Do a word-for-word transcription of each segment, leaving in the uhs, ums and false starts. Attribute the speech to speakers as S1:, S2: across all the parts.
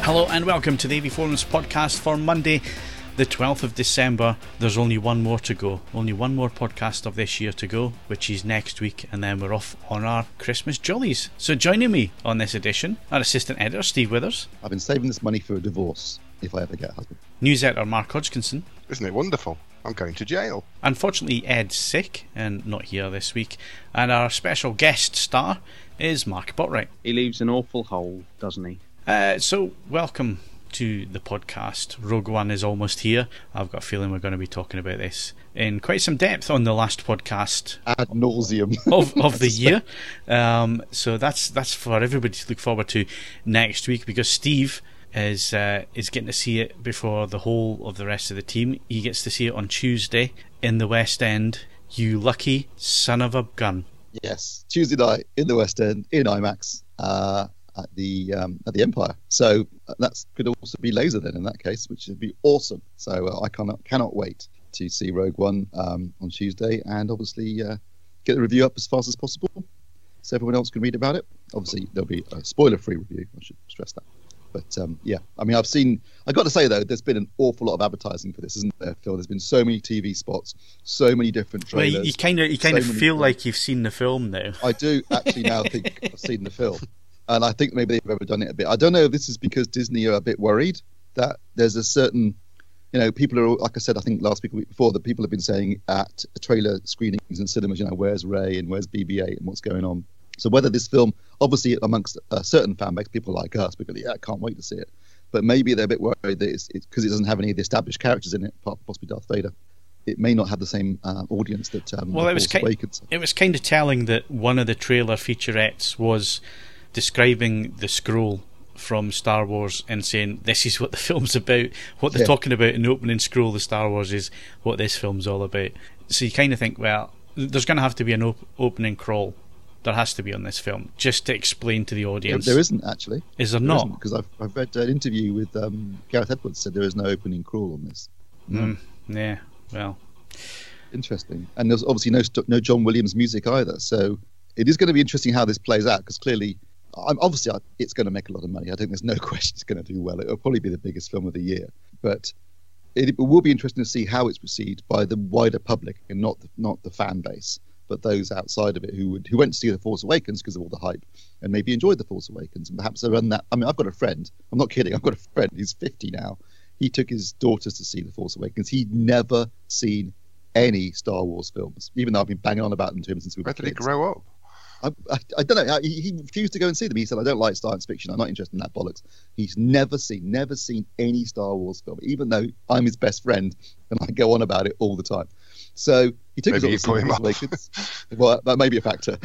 S1: Hello and welcome to the A V Forums podcast for Monday, the twelfth of December. There's only one more to go. Only one more podcast of this year to go, which is next week, and then we're off on our Christmas jollies. So joining me on this edition, our assistant editor, Steve Withers.
S2: I've been saving this money for a divorce, if I ever get a husband.
S1: News editor, Mark Hodgkinson.
S3: Isn't it wonderful? I'm going to jail.
S1: Unfortunately, Ed's sick and not here this week. And our special guest star is Mark Botwright.
S4: He leaves an awful hole, doesn't he?
S1: Uh, so, welcome to the podcast. Rogue One is almost here. I've got a feeling we're going to be talking about this in quite some depth on the last podcast
S2: ad nauseum
S1: of, of the year. Um, so that's that's for everybody to look forward to next week, because Steve is uh, is getting to see it before the whole of the rest of the team. He gets to see it on Tuesday in the West End. You lucky son of a gun.
S2: Yes, Tuesday night in the West End in IMAX. Uh, at the um, at the Empire, so that could also be laser then in that case, which would be awesome. So uh, I cannot cannot wait to see Rogue One um, on Tuesday, and obviously uh, get the review up as fast as possible so everyone else can read about it. Obviously there'll be a spoiler-free review, I should stress that. But um, yeah, I mean, I've seen, I got to say though, there's been an awful lot of advertising for this, isn't there, Phil? There's been so many T V spots, so many different trailers.
S1: Well, you kind of you kind of
S2: so
S1: feel like you've seen the film now.
S2: I do actually now think I've seen the film. And I think maybe they've overdone it a bit. I don't know if this is because Disney are a bit worried that there's a certain, you know, people are, like I said, I think last week or week before, that people have been saying at trailer screenings in cinemas, you know, where's Rey and where's B B eight and what's going on. So whether this film, obviously amongst a certain fan base, people like us, because yeah, I can't wait to see it. But maybe they're a bit worried that it's because it doesn't have any of the established characters in it, apart from possibly Darth Vader. It may not have the same uh, audience that um,
S1: well, it was,
S2: Force
S1: ki-
S2: Awakens.
S1: it was kind of telling that one of the trailer featurettes was describing the scroll from Star Wars and saying this is what the film's about. What they're
S2: yeah.
S1: talking about in the opening scroll of Star Wars is what this film's all about. So you kind of think, well, there's going to have to be an op- opening crawl. There has to be on this film, just to explain to the audience.
S2: There, there isn't actually.
S1: Is there,
S2: there
S1: not?
S2: Because I've I've read an interview with um, Gareth Edwards said there is no opening crawl on this.
S1: Mm, yeah, well,
S2: interesting. And there's obviously no no John Williams music either. So it is going to be interesting how this plays out, because clearly, I'm, obviously, it's going to make a lot of money. I think there's no question it's going to do well. It'll probably be the biggest film of the year. But it, it will be interesting to see how it's received by the wider public, and not the, not the fan base, but those outside of it who would who went to see The Force Awakens because of all the hype and maybe enjoyed The Force Awakens. And perhaps they run that. I mean, I've got a friend. I'm not kidding. I've got a friend. He's fifty now. He took his daughters to see The Force Awakens. He'd never seen any Star Wars films, even though I've been banging on about them to him since we were
S3: Where
S2: kids.
S3: did he grow up?
S2: I, I, I don't know. He, he refused to go and see them. He said, I don't like science fiction. I'm not interested in that bollocks. He's never seen, never seen any Star Wars film, even though I'm his best friend and I go on about it all the time. So he took
S3: Maybe
S2: his
S3: you put him
S2: daughter to see Well, that may be a factor.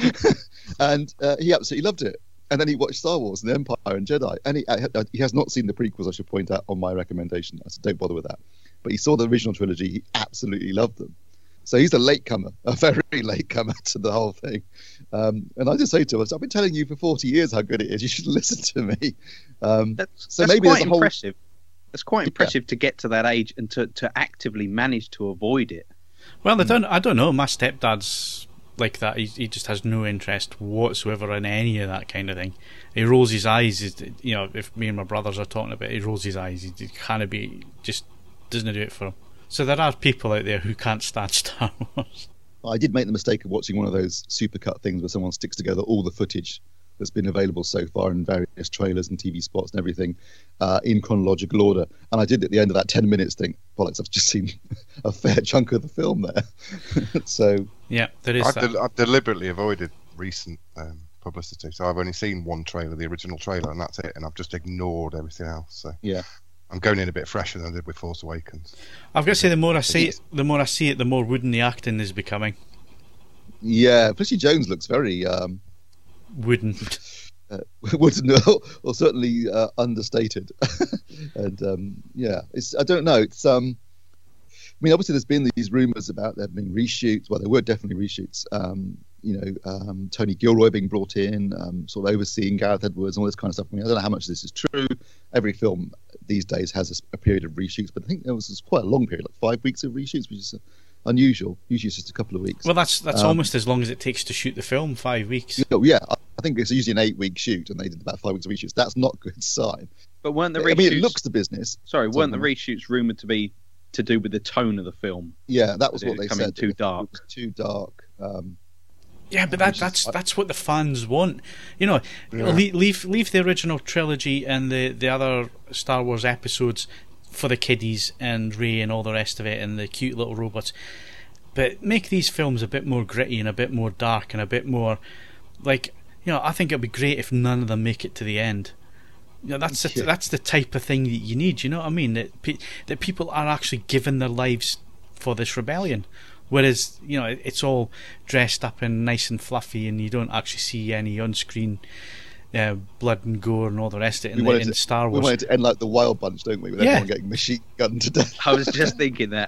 S2: and uh, he absolutely loved it. And then he watched Star Wars and the Empire and Jedi. And he, uh, he has not seen the prequels, I should point out, on my recommendation. I said, don't bother with that. But he saw the original trilogy. He absolutely loved them. So he's a latecomer, a very latecomer to the whole thing. Um, and I just say to him, I've been telling you for forty years how good it is. You should listen to me. Um,
S4: that's
S2: so
S4: that's
S2: maybe
S4: quite
S2: there's a whole...
S4: impressive. That's quite impressive
S2: yeah.
S4: to get to that age and to, to actively manage to avoid it.
S1: Well, I don't, I don't know. My stepdad's like that. He, he just has no interest whatsoever in any of that kind of thing. He rolls his eyes. You know, if me and my brothers are talking about it, he rolls his eyes. He, he can't be, just doesn't do it for him. So there are people out there who can't stand Star Wars.
S2: I did make the mistake of watching one of those supercut things where someone sticks together all the footage that's been available so far in various trailers and T V spots and everything uh, in chronological order. And I did at the end of that ten minutes think, bollocks, I've just seen a fair chunk of the film there. So
S1: yeah, there is
S3: I've,
S1: that.
S3: de- I've deliberately avoided recent um, publicity. So I've only seen one trailer, the original trailer, and that's it. And I've just ignored everything else. So
S2: yeah.
S3: I'm going in a bit fresher than I did with Force Awakens.
S1: I've got to say, the more I see it, the more I see it, the more wooden the acting is becoming.
S2: Yeah, Felicity Jones looks very um,
S1: wooden,
S2: uh, wooden, or certainly uh, understated. and um, yeah, it's I don't know. It's um, I mean, obviously there's been these rumours about there being reshoots. Well, there were definitely reshoots. Um, you know, um, Tony Gilroy being brought in, um, sort of overseeing Gareth Edwards and all this kind of stuff. I mean, I don't know how much of this is true. Every film these days has a, a period of reshoots, but I think there was, was quite a long period, like five weeks of reshoots, which is unusual. Usually it's just a couple of weeks.
S1: Well, that's that's
S2: um,
S1: almost as long as it takes to shoot the film, five weeks.
S2: You know, yeah, I think it's usually an eight-week shoot, and they did about five weeks of reshoots. That's not a good sign.
S4: But weren't the
S2: I
S4: reshoots?
S2: mean, it looks the business.
S4: Sorry, weren't the
S2: Something.
S4: reshoots rumored to be to do with the tone of the film?
S2: Yeah, that was
S4: That it
S2: what they
S4: was coming
S2: said.
S4: too
S2: It was-
S4: dark.
S2: It was too dark. Um,
S1: Yeah, but that,
S2: Which is-
S1: that's that's what the fans want. You know,
S3: Yeah.
S1: leave, leave leave the original trilogy and the, the other Star Wars episodes for the kiddies and Rey and all the rest of it and the cute little robots. But make these films a bit more gritty and a bit more dark and a bit more like, you know, I think it'd be great if none of them make it to the end. You know, that's the,
S2: Yeah.
S1: that's the type of thing that you need. You know what I mean? That pe- that people are actually giving their lives for this rebellion. Whereas, you know, it's all dressed up and nice and fluffy, and you don't actually see any on-screen uh, blood and gore and all the rest of it in,
S2: we
S1: the,
S2: wanted
S1: in
S2: to,
S1: Star
S2: we
S1: Wars.
S2: wanted to end like the Wild Bunch, don't we? With
S1: Yeah.
S2: everyone getting machine gunned to death.
S4: I was just thinking that.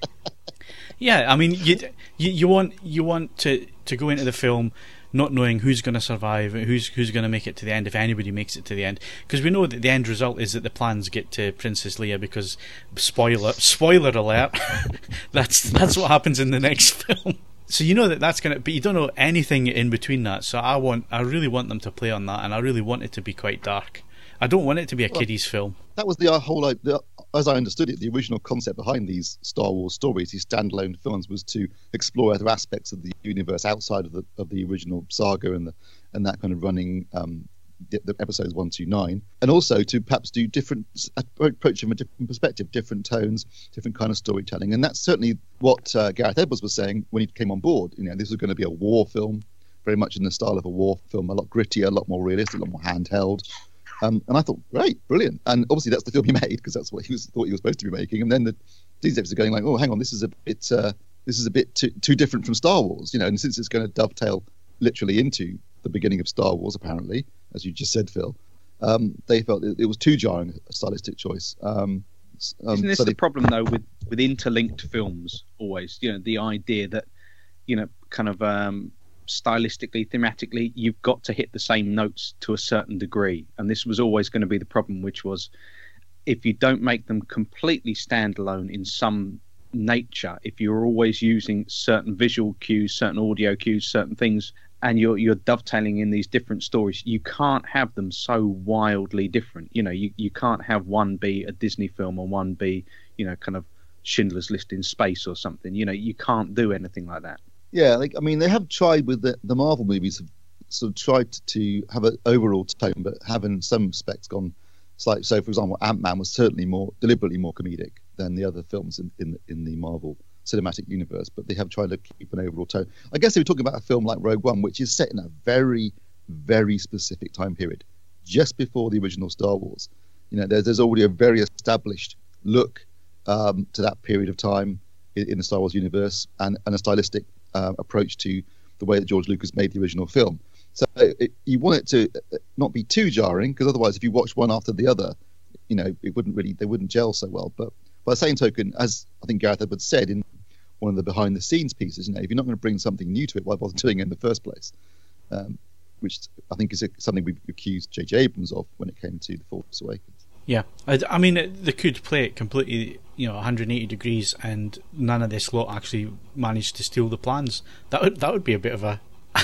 S1: Yeah, I mean, you you, you want you want to, to go into the film not knowing who's going to survive, who's who's going to make it to the end, if anybody makes it to the end, because we know that the end result is that the plans get to Princess Leia. Because spoiler spoiler alert, that's that's what happens in the next film. So you know that that's going to, but you don't know anything in between that. So I want, I really want them to play on that, and I really want it to be quite dark. I don't want it to be a
S2: Well,
S1: kiddies film.
S2: That was the uh, whole, like, the, as I understood it, the original concept behind these Star Wars stories, these standalone films, was to explore other aspects of the universe outside of the of the original saga and the and that kind of running um, the, the episodes one, two, nine, and also to perhaps do different approach from a different perspective, different tones, different kind of storytelling, and that's certainly what uh, Gareth Edwards was saying when he came on board. You know, this was going to be a war film, very much in the style of a war film, a lot grittier, a lot more realistic, a lot more handheld. Um, and I thought, great, brilliant. And obviously that's the film he made, because that's what he was thought he was supposed to be making. And then the these episodes are going like, oh, hang on, this is a bit uh, this is a bit too, too different from Star Wars, you know. And since it's going to dovetail literally into the beginning of Star Wars, apparently, as you just said, Phil, um, they felt it, it was too jarring a stylistic choice. Um, s- um,
S4: Isn't this
S2: so
S4: the
S2: they,
S4: problem though with with interlinked films? Always, you know, the idea that, you know, kind of um, stylistically, thematically, you've got to hit the same notes to a certain degree, and this was always going to be the problem, which was if you don't make them completely standalone in some nature, if you're always using certain visual cues, certain audio cues, certain things, and you're you're dovetailing in these different stories, you can't have them so wildly different. You know, you, you can't have one be a Disney film and one be, you know, kind of Schindler's List in space or something. You know, you can't do anything like that.
S2: yeah, like I mean, they have tried with the, the Marvel movies, have sort of tried to have an overall tone, but have in some respects gone slightly. So, for example, Ant-Man was certainly more deliberately more comedic than the other films in in, in the Marvel cinematic universe, but they have tried to keep an overall tone. I guess they were talking about a film like Rogue One, which is set in a very, very specific time period, just before the original Star Wars. You know, there's, there's already a very established look um, to that period of time in, in the Star Wars universe, and, and a stylistic uh, approach to the way that George Lucas made the original film. So it, you want it to not be too jarring, because otherwise, if you watch one after the other, you know, it wouldn't really, they wouldn't gel so well. But by the same token, as I think Gareth Edwards said in one of the behind the scenes pieces, you know, if you're not going to bring something new to it, why bother doing it in the first place? Um, which I think is a, something we've accused J J Abrams of when it came to The Force Awakens.
S1: Yeah, I, I mean, they could play it completely, you know, one hundred eighty degrees, and none of this lot actually managed to steal the plans. That would that would be a bit of a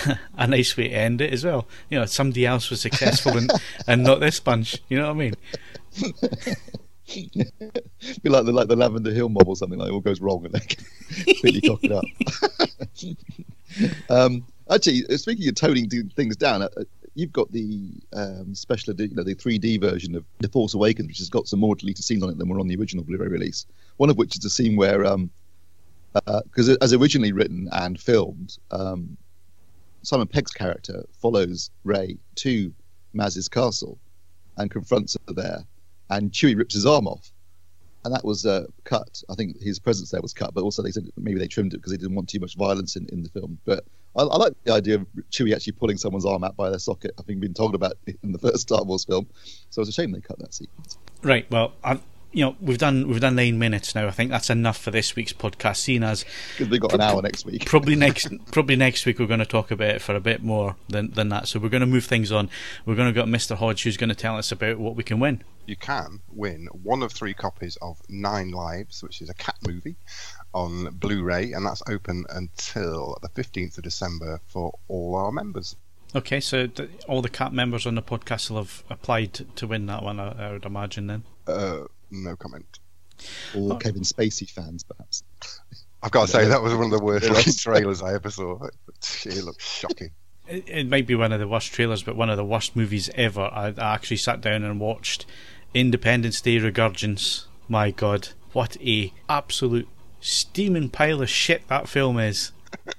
S1: a nice way to end it as well. You know, somebody else was successful and and not this bunch. You know what I mean?
S2: Be like the like the Lavender Hill mob or something, like it all goes wrong and they completely cock it up. um, actually, speaking of toning things down, uh, you've got the um, special, edi- you know, the three D version of The Force Awakens, which has got some more deleted scenes on it than were on the original Blu-ray release. One of which is the scene where, because um, uh, as originally written and filmed, um, Simon Pegg's character follows Rey to Maz's castle and confronts her there, and Chewie rips his arm off. And that was uh, cut. I think his presence there was cut, but also they said maybe they trimmed it because they didn't want too much violence in, in the film. But I, I like the idea of Chewie actually pulling someone's arm out by their socket, having been told about it in the first Star Wars film. So it's a shame they cut that sequence.
S1: Right. Well, I'm, you know, we've done we've done nine minutes now. I think that's enough for this week's podcast. Seeing as
S2: Because we've got an hour next week.
S1: probably next probably next week we're going to talk about it for a bit more than than that. So we're going to move things on. We're going to get Mister Hodge, who's going to tell us about what we can win.
S3: You can win one of three copies of Nine Lives, which is a cat movie, on Blu-ray, and that's open until the fifteenth of December for all our members.
S1: Okay, so th- all the cast members on the podcast will have applied to, to win that one, I, I would imagine then.
S3: Uh, no comment.
S2: Or
S1: Oh.
S2: Kevin Spacey fans, perhaps.
S3: I've got to say,
S2: Yeah.
S3: that was one of the worst
S2: Yeah.
S3: looking trailers I ever saw. It looked shocking.
S1: It, it might be one of the worst trailers, but one of the worst movies ever. I, I actually sat down and watched Independence Day Resurgence. My God, what a absolute steaming pile of shit that film is.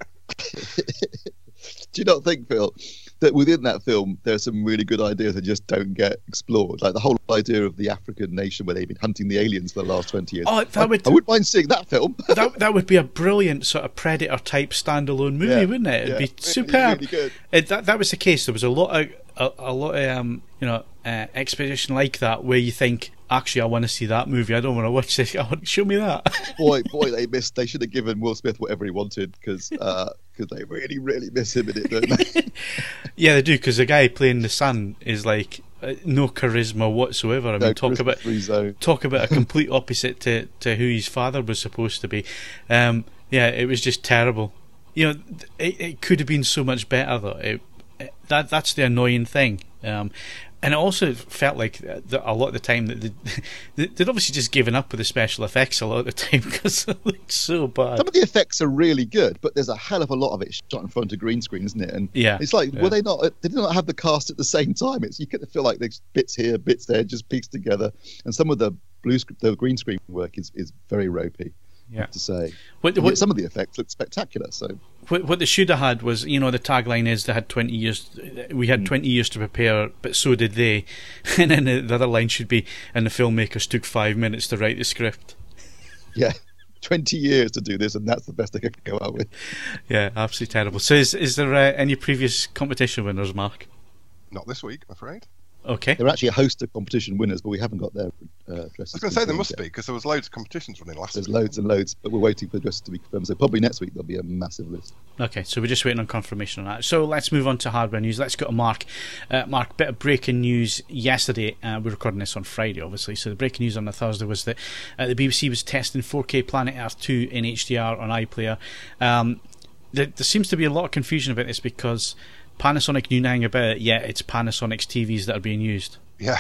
S2: Do you not think, Phil, that within that film there's some really good ideas that just don't get explored? Like the whole idea of the African nation where they've been hunting the aliens for the last twenty years.
S1: Oh, that
S2: I,
S1: would
S2: I wouldn't mind seeing that film.
S1: that that would be a brilliant sort of Predator type standalone movie,
S2: Yeah,
S1: wouldn't it? It'd
S2: yeah,
S1: be
S2: really,
S1: superb.
S2: really good.
S1: It, that that was the case. There was a lot of a, a lot of um, you know uh, exposition like that where you think, actually, I want to see that movie. I don't want to watch this. I want, show me that.
S2: boy, boy, they missed. They should have given Will Smith whatever he wanted because because they really, really miss him in it, don't they?
S1: Yeah, they do, because the guy playing the son is like uh, no charisma whatsoever. I mean,
S2: No
S1: talk about
S2: charisma-free zone.
S1: talk about a complete opposite to, to who his father was supposed to be. Um, yeah, it was just terrible. You know, it, it could have been so much better though. It, it, that that's the annoying thing. Um, and it also felt like that a lot of the time that they, they'd obviously just given up with the special effects a lot of the time because it looked so bad.
S2: Some of the effects are really good, but there's a hell of a lot of it shot in front of green screen, isn't it? And
S1: Yeah,
S2: it's like,
S1: yeah.
S2: were they not? They did not have the cast at the same time. It's you kind of feel like there's bits here, bits there, just pieced together. And some of the blue, sc- the green screen work is, is very ropey. I
S1: Yeah.
S2: have to say.
S1: What,
S2: And
S1: what,
S2: yet some of the effects look spectacular. So
S1: What, what they should have had was, you know, the tagline is they had twenty years, we had twenty years to prepare, but so did they. And then the, the other line should be, and the filmmakers took five minutes to write the script.
S2: yeah, twenty years to do this, and that's the best they could go out with.
S1: Yeah, absolutely terrible. So is, is there uh, any previous competition winners, Mark?
S3: Not this week, I'm afraid.
S1: Okay.
S2: There are actually a host of competition winners, but we haven't got their uh, addresses.
S3: I was going to say there
S2: confirmed
S3: must
S2: yet.
S3: be, because there was loads of competitions running last
S2: There's
S3: week.
S2: loads and loads, but we're waiting for the addresses to be confirmed. So probably next week there'll be a massive list.
S1: Okay, so we're just waiting on confirmation on that. So let's move on to hardware news. Let's go to Mark. Uh, Mark, bit of breaking news yesterday. Uh, we're recording this on Friday, obviously. So the breaking news on the Thursday was that uh, the B B C was testing four K Planet Earth two in H D R on iPlayer. Um, there, there seems to be a lot of confusion about this because Panasonic knew nothing about it, yet it's Panasonic's T Vs that are being used.
S3: Yeah,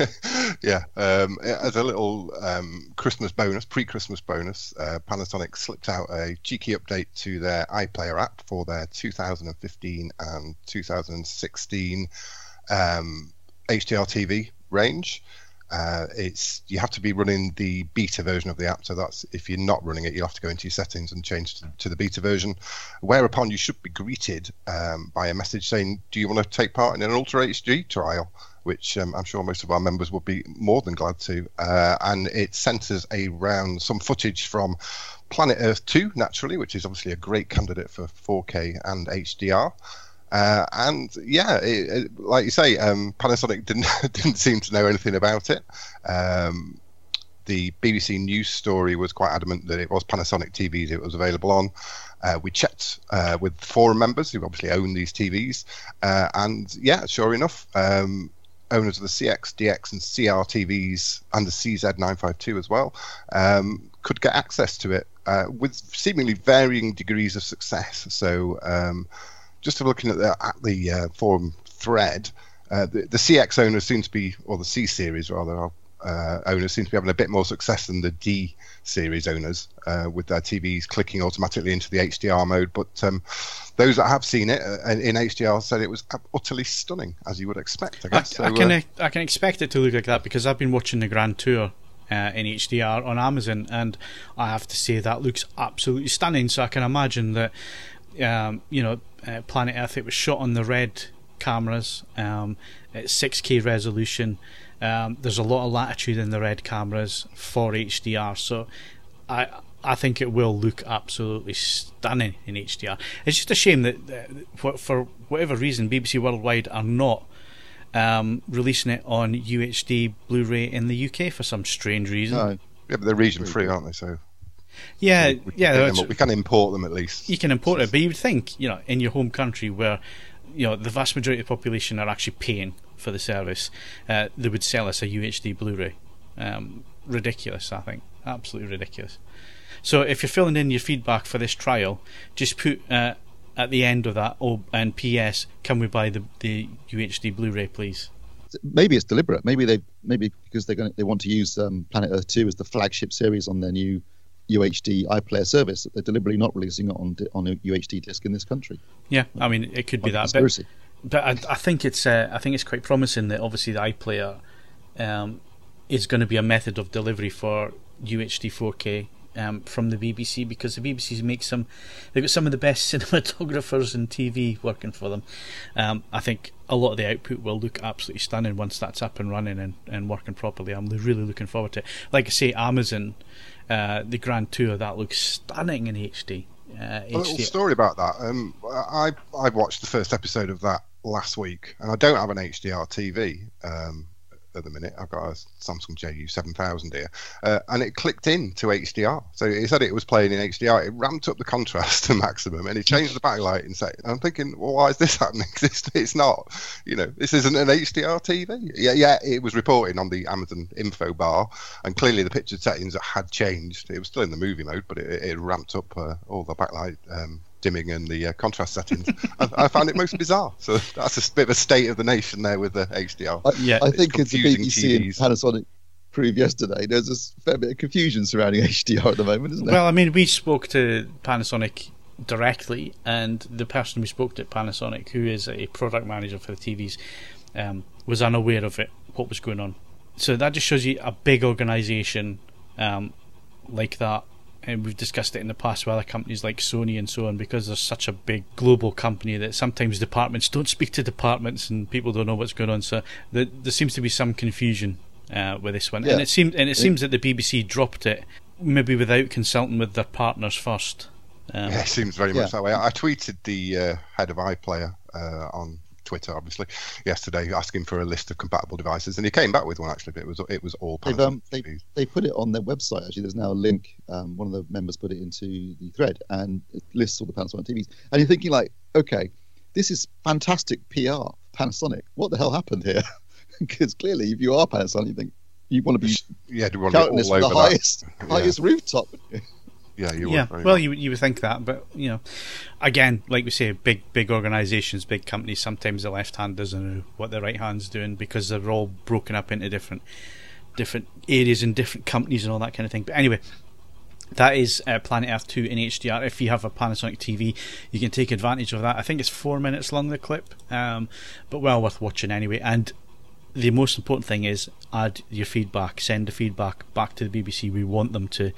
S3: yeah. Um, as a little um, Christmas bonus, pre-Christmas bonus, uh, Panasonic slipped out a cheeky update to their iPlayer app for their two thousand fifteen and two thousand sixteen um, H D R T V range. Uh, it's you have to be running the beta version of the app, so that's if you're not running it, you'll have to go into your settings and change to, to the beta version. Whereupon you should be greeted um, by a message saying, "Do you want to take part in an Ultra H D trial?" Which um, I'm sure most of our members would be more than glad to. Uh, and it centres around some footage from Planet Earth two, naturally, which is obviously a great candidate for four K and H D R. Uh, and yeah, it, it, like you say, um, Panasonic didn't didn't seem to know anything about it. Um, the B B C News story was quite adamant that it was Panasonic T Vs it was available on. Uh, we checked uh, with forum members who obviously own these T Vs, uh, and yeah, sure enough, um, owners of the C X, D X, and C R T Vs and the C Z nine fifty-two as well um, could get access to it uh, with seemingly varying degrees of success. So. Um, Just looking at the, at the uh, forum thread, uh, the, the C X owners seem to be, or the C series rather, uh, owners seem to be having a bit more success than the D series owners uh, with their T Vs clicking automatically into the H D R mode. But um, those that have seen it uh, in H D R said it was utterly stunning, as you would expect, I guess.
S1: I, I
S3: So,
S1: can
S3: uh,
S1: I can expect it to look like that because I've been watching the Grand Tour uh, in H D R on Amazon, and I have to say that looks absolutely stunning. So I can imagine that. Um, you know, uh, Planet Earth, it was shot on the red cameras um, at six K resolution. Um, there's a lot of latitude in the red cameras for H D R, so I I think it will look absolutely stunning in H D R. It's just a shame that uh, for whatever reason B B C Worldwide are not um, releasing it on U H D Blu-ray in the U K for some strange reason.
S2: No,
S3: yeah, but they're region free, aren't they? So
S1: Yeah,
S3: we can
S1: yeah.
S3: pick them
S1: that's-
S3: up. We can import them at least.
S1: You can import it, but you would think, you know, in your home country where, you know, the vast majority of the population are actually paying for the service, uh, they would sell us a U H D Blu-ray. Um, ridiculous, I think. Absolutely ridiculous. So if you're filling in your feedback for this trial, just put uh, at the end of that, oh, and P S, can we buy the the U H D Blu-ray, please?
S2: Maybe it's deliberate. Maybe they maybe because they're going they want to use um, Planet Earth two as the flagship series on their new U H D iPlayer service. They're deliberately not releasing it on on a U H D disc in this country.
S1: Yeah, I mean it could be
S2: like
S1: that, but, but I, I think it's uh, I think it's quite promising that obviously the iPlayer um, is going to be a method of delivery for U H D four K. Um, from the B B C, because the B B C makes some, they've got some of the best cinematographers in T V working for them. Um, I think a lot of the output will look absolutely stunning once that's up and running and, and working properly. I'm really looking forward to it. Like I say, Amazon, uh, the Grand Tour, that looks stunning in H D. Uh,
S3: a
S1: H D.
S3: little story about that. Um, I I watched the first episode of that last week, and I don't have an H D R T V. Um, at the minute, I've got a Samsung J U seven thousand here, uh, and it clicked in to H D R. So it said it was playing in H D R. It ramped up the contrast to maximum, and it changed the backlight. And say, I'm thinking, well, why is this happening? It's, it's not, you know, this isn't an H D R T V. Yeah, yeah, it was reporting on the Amazon info bar, and clearly the picture settings had changed. It was still in the movie mode, but it, it ramped up uh, all the backlight um, dimming and the uh, contrast settings. I, I found it most bizarre. So that's a bit of a state of the nation there with the H D R.
S2: I,
S1: yeah,
S2: I think it's the B B C
S3: T
S2: and
S3: Vs.
S2: Panasonic proved yesterday. There's a fair bit of confusion surrounding H D R at the moment, isn't there?
S1: Well, I mean, we spoke to Panasonic directly, and the person we spoke to at Panasonic, who is a product manager for the T Vs, um, was unaware of it, what was going on. So that just shows you a big organisation um, like that. And we've discussed it in the past with other companies like Sony and so on, because there's such a big global company that sometimes departments don't speak to departments and people don't know what's going on. So the, there seems to be some confusion uh, with this one,
S2: yeah.
S1: and it seems and it seems that the B B C dropped it maybe without consulting with their partners first. Um,
S3: Yeah, it seems very
S2: Yeah.
S3: much that way. I tweeted the uh, head of iPlayer uh, on Twitter, obviously, yesterday, asking for a list of compatible devices, and he came back with one actually. But it was it was all
S2: They've,
S3: Panasonic
S2: um, they,
S3: T Vs.
S2: they put it on their website. Actually, there's now a link. Um, one of the members put it into the thread, and it lists all the Panasonic T Vs. And you're thinking, like, okay, this is fantastic P R, Panasonic. What the hell happened here? Because clearly, if you are Panasonic, you think you want to be
S3: Yeah, do we want to
S2: counting
S3: be
S2: this
S3: all
S2: from
S3: over
S2: the
S3: that?
S2: highest,
S3: Yeah.
S2: highest rooftop.
S3: Yeah, you
S1: yeah,
S3: would. very
S1: well,
S3: much.
S1: you you would think that, but you know, again, like we say, big big organisations, big companies. Sometimes the left hand doesn't know what the right hand's doing because they're all broken up into different different areas and different companies and all that kind of thing. But anyway, that is uh, Planet Earth two in H D R. If you have a Panasonic T V, you can take advantage of that. I think it's four minutes long, the clip, um, but well worth watching anyway. And the most important thing is add your feedback, send the feedback back to the B B C. We want them to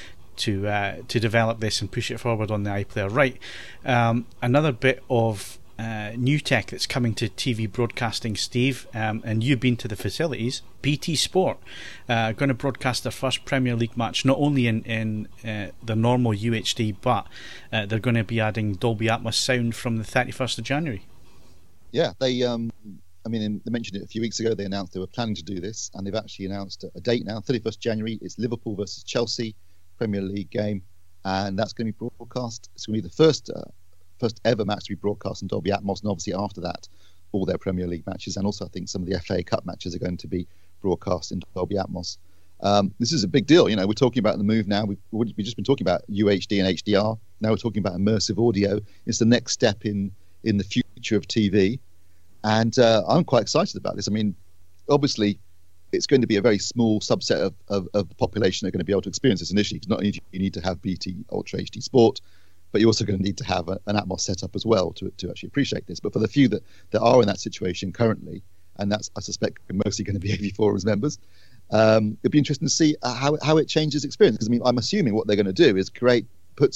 S1: to uh, to develop this and push it forward on the iPlayer. Right, um, another bit of uh, new tech that's coming to T V broadcasting, Steve, um, and you've been to the facilities. B T Sport uh, going to broadcast their first Premier League match, not only in, in uh, the normal U H D, but uh, they're going to be adding Dolby Atmos sound from the thirty-first of January.
S2: Yeah, they. Um, I mean, they mentioned it a few weeks ago. They announced they were planning to do this, and they've actually announced a date now. thirty-first of January. It's Liverpool versus Chelsea Premier League game, and that's going to be broadcast. It's going to be the first uh, first ever match to be broadcast in Dolby Atmos, and obviously after that, all their Premier League matches, and also I think some of the F A Cup matches are going to be broadcast in Dolby Atmos. Um, this is a big deal. You know, we're talking about the move now. We've, we've just been talking about U H D and H D R. Now we're talking about immersive audio. It's the next step in in the future of T V, and uh, I'm quite excited about this. I mean, obviously, it's going to be a very small subset of, of, of the population that are going to be able to experience this initially, because not only do you need to have B T Ultra H D Sport, but you're also going to need to have a, an Atmos setup as well to to actually appreciate this. But for the few that, that are in that situation currently, and that's, I suspect, mostly going to be A V Forum's members, um, it'd be interesting to see how how it changes experience. Because I mean, I'm assuming what they're going to do is create puts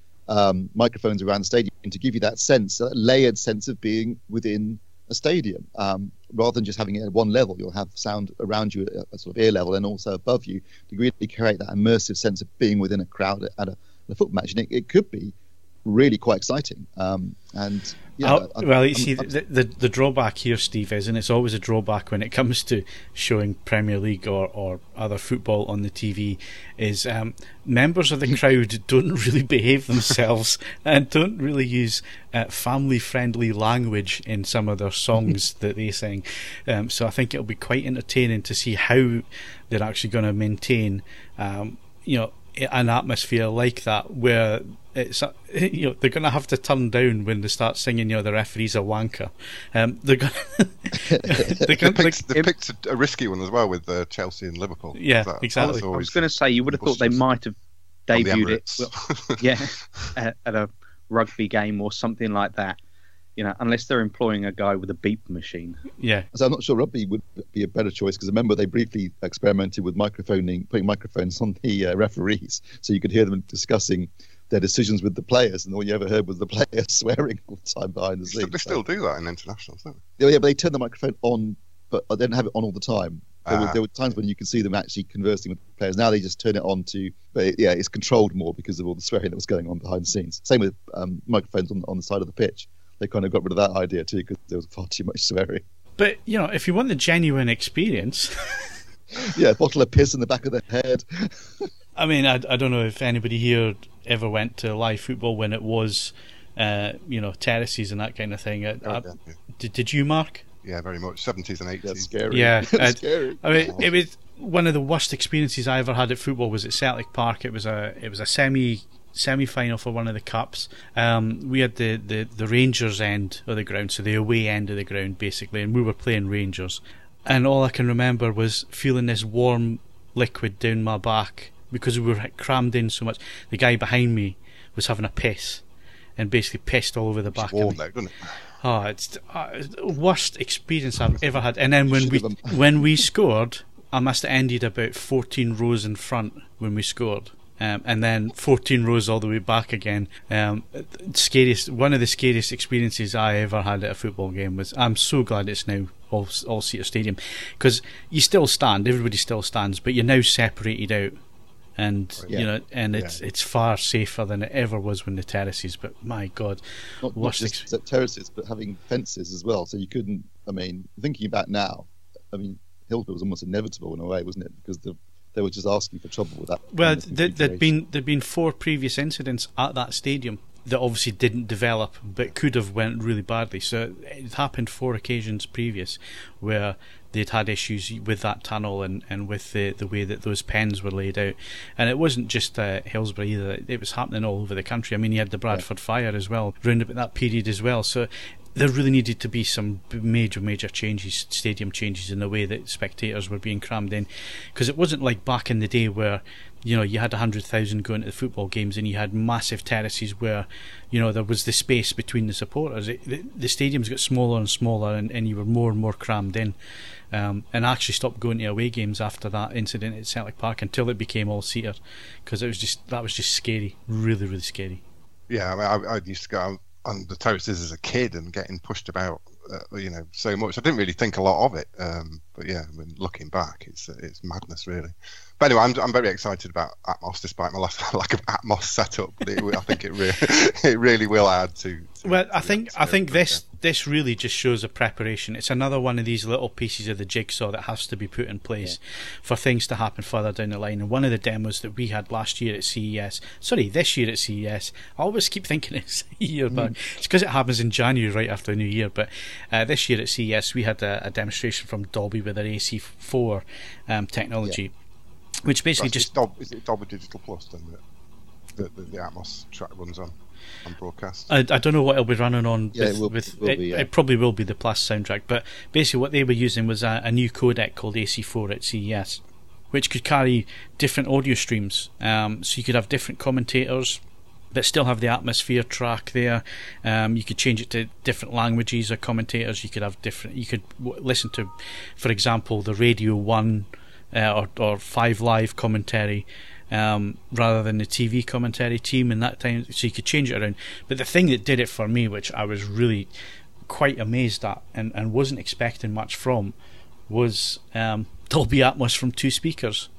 S2: um, microphones around the stadium to give you that sense, that layered sense of being within a stadium, um, rather than just having it at one level. You'll have sound around you at a sort of ear level and also above you to really create that immersive sense of being within a crowd at a, a football match. And it, it could be really quite exciting. Um, and yeah,
S1: Oh,
S2: I-
S1: well, you
S2: I'm-
S1: see,
S2: I'm-
S1: the, the the drawback here, Steve, is, and it's always a drawback when it comes to showing Premier League or, or other football on the T V, is um, members of the crowd don't really behave themselves and don't really use uh, family-friendly language in some of their songs that they sing. Um, so I think it'll be quite entertaining to see how they're actually going to maintain, um, you know, an atmosphere like that where it's you know they're going to have to turn down when they start singing, you know, the referee's a wanker. Um, they're going
S3: they picked, they picked a, a risky one as well with uh, Chelsea and Liverpool.
S1: Yeah,
S3: that,
S1: exactly.
S3: That
S4: I was going to say you would have thought they might have debuted it, yeah, at, at a rugby game or something like that. You know, unless they're employing a guy with a beep machine.
S1: Yeah.
S2: So I'm not sure rugby would be a better choice, because remember they briefly experimented with microphoning, putting microphones on the uh, referees, so you could hear them discussing their decisions with the players, and all you ever heard was the players swearing all the time behind the scenes.
S3: They still do that in internationals, don't
S2: they? Yeah, but they turn the microphone on, but they didn't have it on all the time. There,
S3: ah.
S2: were, there were times when you could see them actually conversing with the players. Now they just turn it on to, but it, yeah, it's controlled more because of all the swearing that was going on behind the scenes. Same with um, microphones on, on the side of the pitch. They kind of got rid of that idea too because there was far too much swearing.
S1: But, you know, if you want the genuine experience...
S2: yeah, a bottle of piss in the back of the head.
S1: I mean, I, I don't know if anybody here ever went to live football when it was, uh, you know, terraces and that kind of thing. I,
S3: oh,
S1: I,
S3: yeah.
S1: Did, did you, Mark?
S3: Yeah, very much. seventies and eighties.
S2: That's scary.
S1: Yeah.
S2: That's scary.
S1: I mean, it was one of the worst experiences I ever had at football was at Celtic Park. It was a it was a semi... semi-final for one of the cups. Um, we had the, the, the Rangers end of the ground, so the away end of the ground basically, and we were playing Rangers, and all I can remember was feeling this warm liquid down my back because we were crammed in so much. The guy behind me was having a piss and basically pissed all over the back
S3: warm
S1: of me.
S3: though, doesn't it?
S1: Oh, it's uh, worst experience I've ever had. And then when we when we scored, I must have ended about fourteen rows in front when we scored. Um, and then fourteen rows all the way back again. Um, scariest, one of the scariest experiences I ever had at a football game was. I'm so glad it's now all all seater stadium, because you still stand, everybody still stands, but you're now separated out, and
S2: yeah.
S1: you know, and it's
S3: yeah.
S1: it's far safer than it ever was when the terraces. But my God,
S2: not, not just ex- terraces, but having fences as well, so you couldn't. I mean, thinking about now, I mean, Hillsborough was almost inevitable in a way, wasn't it? Because the they were just asking for trouble with that.
S1: Well, there, there'd been there'd been four previous incidents at that stadium that obviously didn't develop, but could have went really badly. So it happened four occasions previous where they'd had issues with that tunnel and, and with the, the way that those pens were laid out. And it wasn't just uh, Hillsborough either; it was happening all over the country. I mean, you had the Bradford yeah. fire as well, round about that period as well. So there really needed to be some major, major changes, stadium changes in the way that spectators were being crammed in, because it wasn't like back in the day where, you know, you had a hundred thousand going to the football games and you had massive terraces where, you know, there was the space between the supporters. It, the, the stadiums got smaller and smaller, and, and you were more and more crammed in. Um, and I actually stopped going to away games after that incident at Celtic Park until it became all seater, because it was just that was just scary, really, really scary.
S3: Yeah, I mean, I, I used to go on the terraces as a kid and getting pushed about, uh, you know, so much. I didn't really think a lot of it, um, but yeah, I mean, looking back, it's it's madness, really. But anyway, I'm I'm very excited about Atmos, despite my lack of Atmos setup. But it, I think it really it really will add to. to
S1: well,
S3: to
S1: I think I think this this really just shows a preparation. It's another one of these little pieces of the jigsaw that has to be put in place yeah. for things to happen further down the line. And one of the demos that we had last year at C E S, sorry, this year at C E S, I always keep thinking it's a year, mm. but it's because it happens in January right after the New Year. But uh, this year at C E S, we had a, a demonstration from Dolby with their A C four um, technology. Yeah. Which basically
S3: That's
S1: just
S3: Dol- is it Dolby Digital Plus then that the, the, the Atmos track runs on on broadcast?
S1: I, I don't know what it'll be running on.
S2: Yeah,
S1: with,
S2: it, will,
S1: with,
S2: it, will
S1: it,
S2: be, yeah.
S1: it probably will be the Plus soundtrack. But basically, what they were using was a, a new codec called A C four at C E S, which could carry different audio streams. Um, so you could have different commentators, but still have the atmosphere track there. Um, you could change it to different languages or commentators. You could have different. You could w- listen to, for example, the Radio One uh, or or Five Live commentary um, rather than the T V commentary team in that time. So you could change it around. But the thing that did it for me, which I was really quite amazed at and, and wasn't expecting much from, was um, Dolby Atmos from two speakers.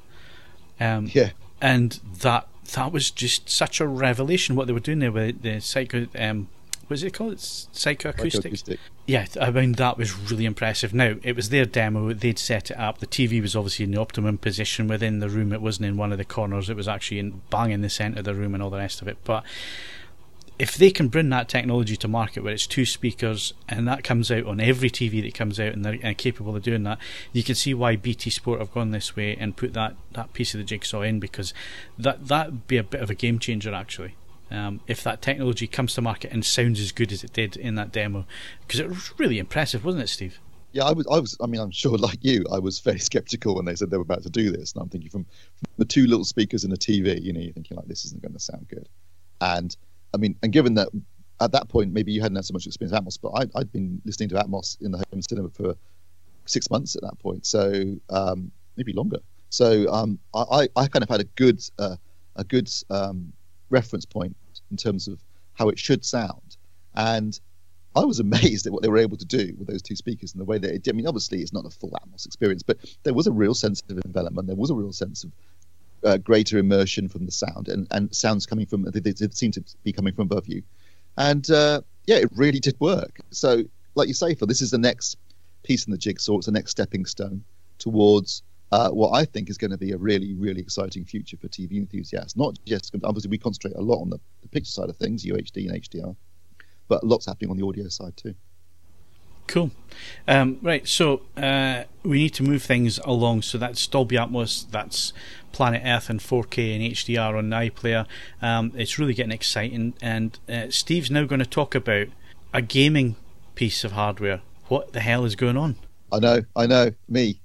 S1: Um,
S2: yeah,
S1: and that. That was just such a revelation what they were doing there with the psycho. Um, what is it called? It's psychoacoustics.
S2: Psychoacoustic.
S1: Yeah, I mean that was really impressive. Now it was their demo; they'd set it up. The T V was obviously in the optimum position within the room. It wasn't in one of the corners. It was actually in bang in the centre of the room and all the rest of it. But if they can bring that technology to market where it's two speakers and that comes out on every T V that comes out and they're and capable of doing that, you can see why B T Sport have gone this way and put that, that piece of the jigsaw in, because that that would be a bit of a game changer actually. Um, if that technology comes to market and sounds as good as it did in that demo, because it was really impressive, wasn't it, Steve?
S2: Yeah, I was. I was. I mean, I'm sure, like you, I was very sceptical when they said they were about to do this, and I'm thinking from, from the two little speakers in the T V, you know, you're thinking like this isn't going to sound good. And I mean, and given that at that point maybe you hadn't had so much experience with Atmos, but I'd, I'd been listening to Atmos in the home cinema for six months at that point, so um, maybe longer. So um, I, I kind of had a good uh, a good um, reference point in terms of how it should sound, and I was amazed at what they were able to do with those two speakers and the way that it did. I mean, obviously, it's not a full Atmos experience, but there was a real sense of envelopment. There was a real sense of uh, greater immersion from the sound, and, and sounds coming from, they, they seemed to be coming from above you. And uh, yeah, it really did work. So, like you say, Phil, this is the next piece in the jigsaw. It's the next stepping stone towards uh, what I think is going to be a really, really exciting future for T V enthusiasts. Not just, obviously, we concentrate a lot on the, the picture side of things, U H D and H D R. But lots happening on the audio side too.
S1: Cool. Um, right, so uh, we need to move things along. So that's Dolby Atmos, that's Planet Earth and four K and H D R on the iPlayer. Um, it's really getting exciting. And uh, Steve's now going to talk about a gaming piece of hardware. What the hell is going on?
S2: I know, I know, me.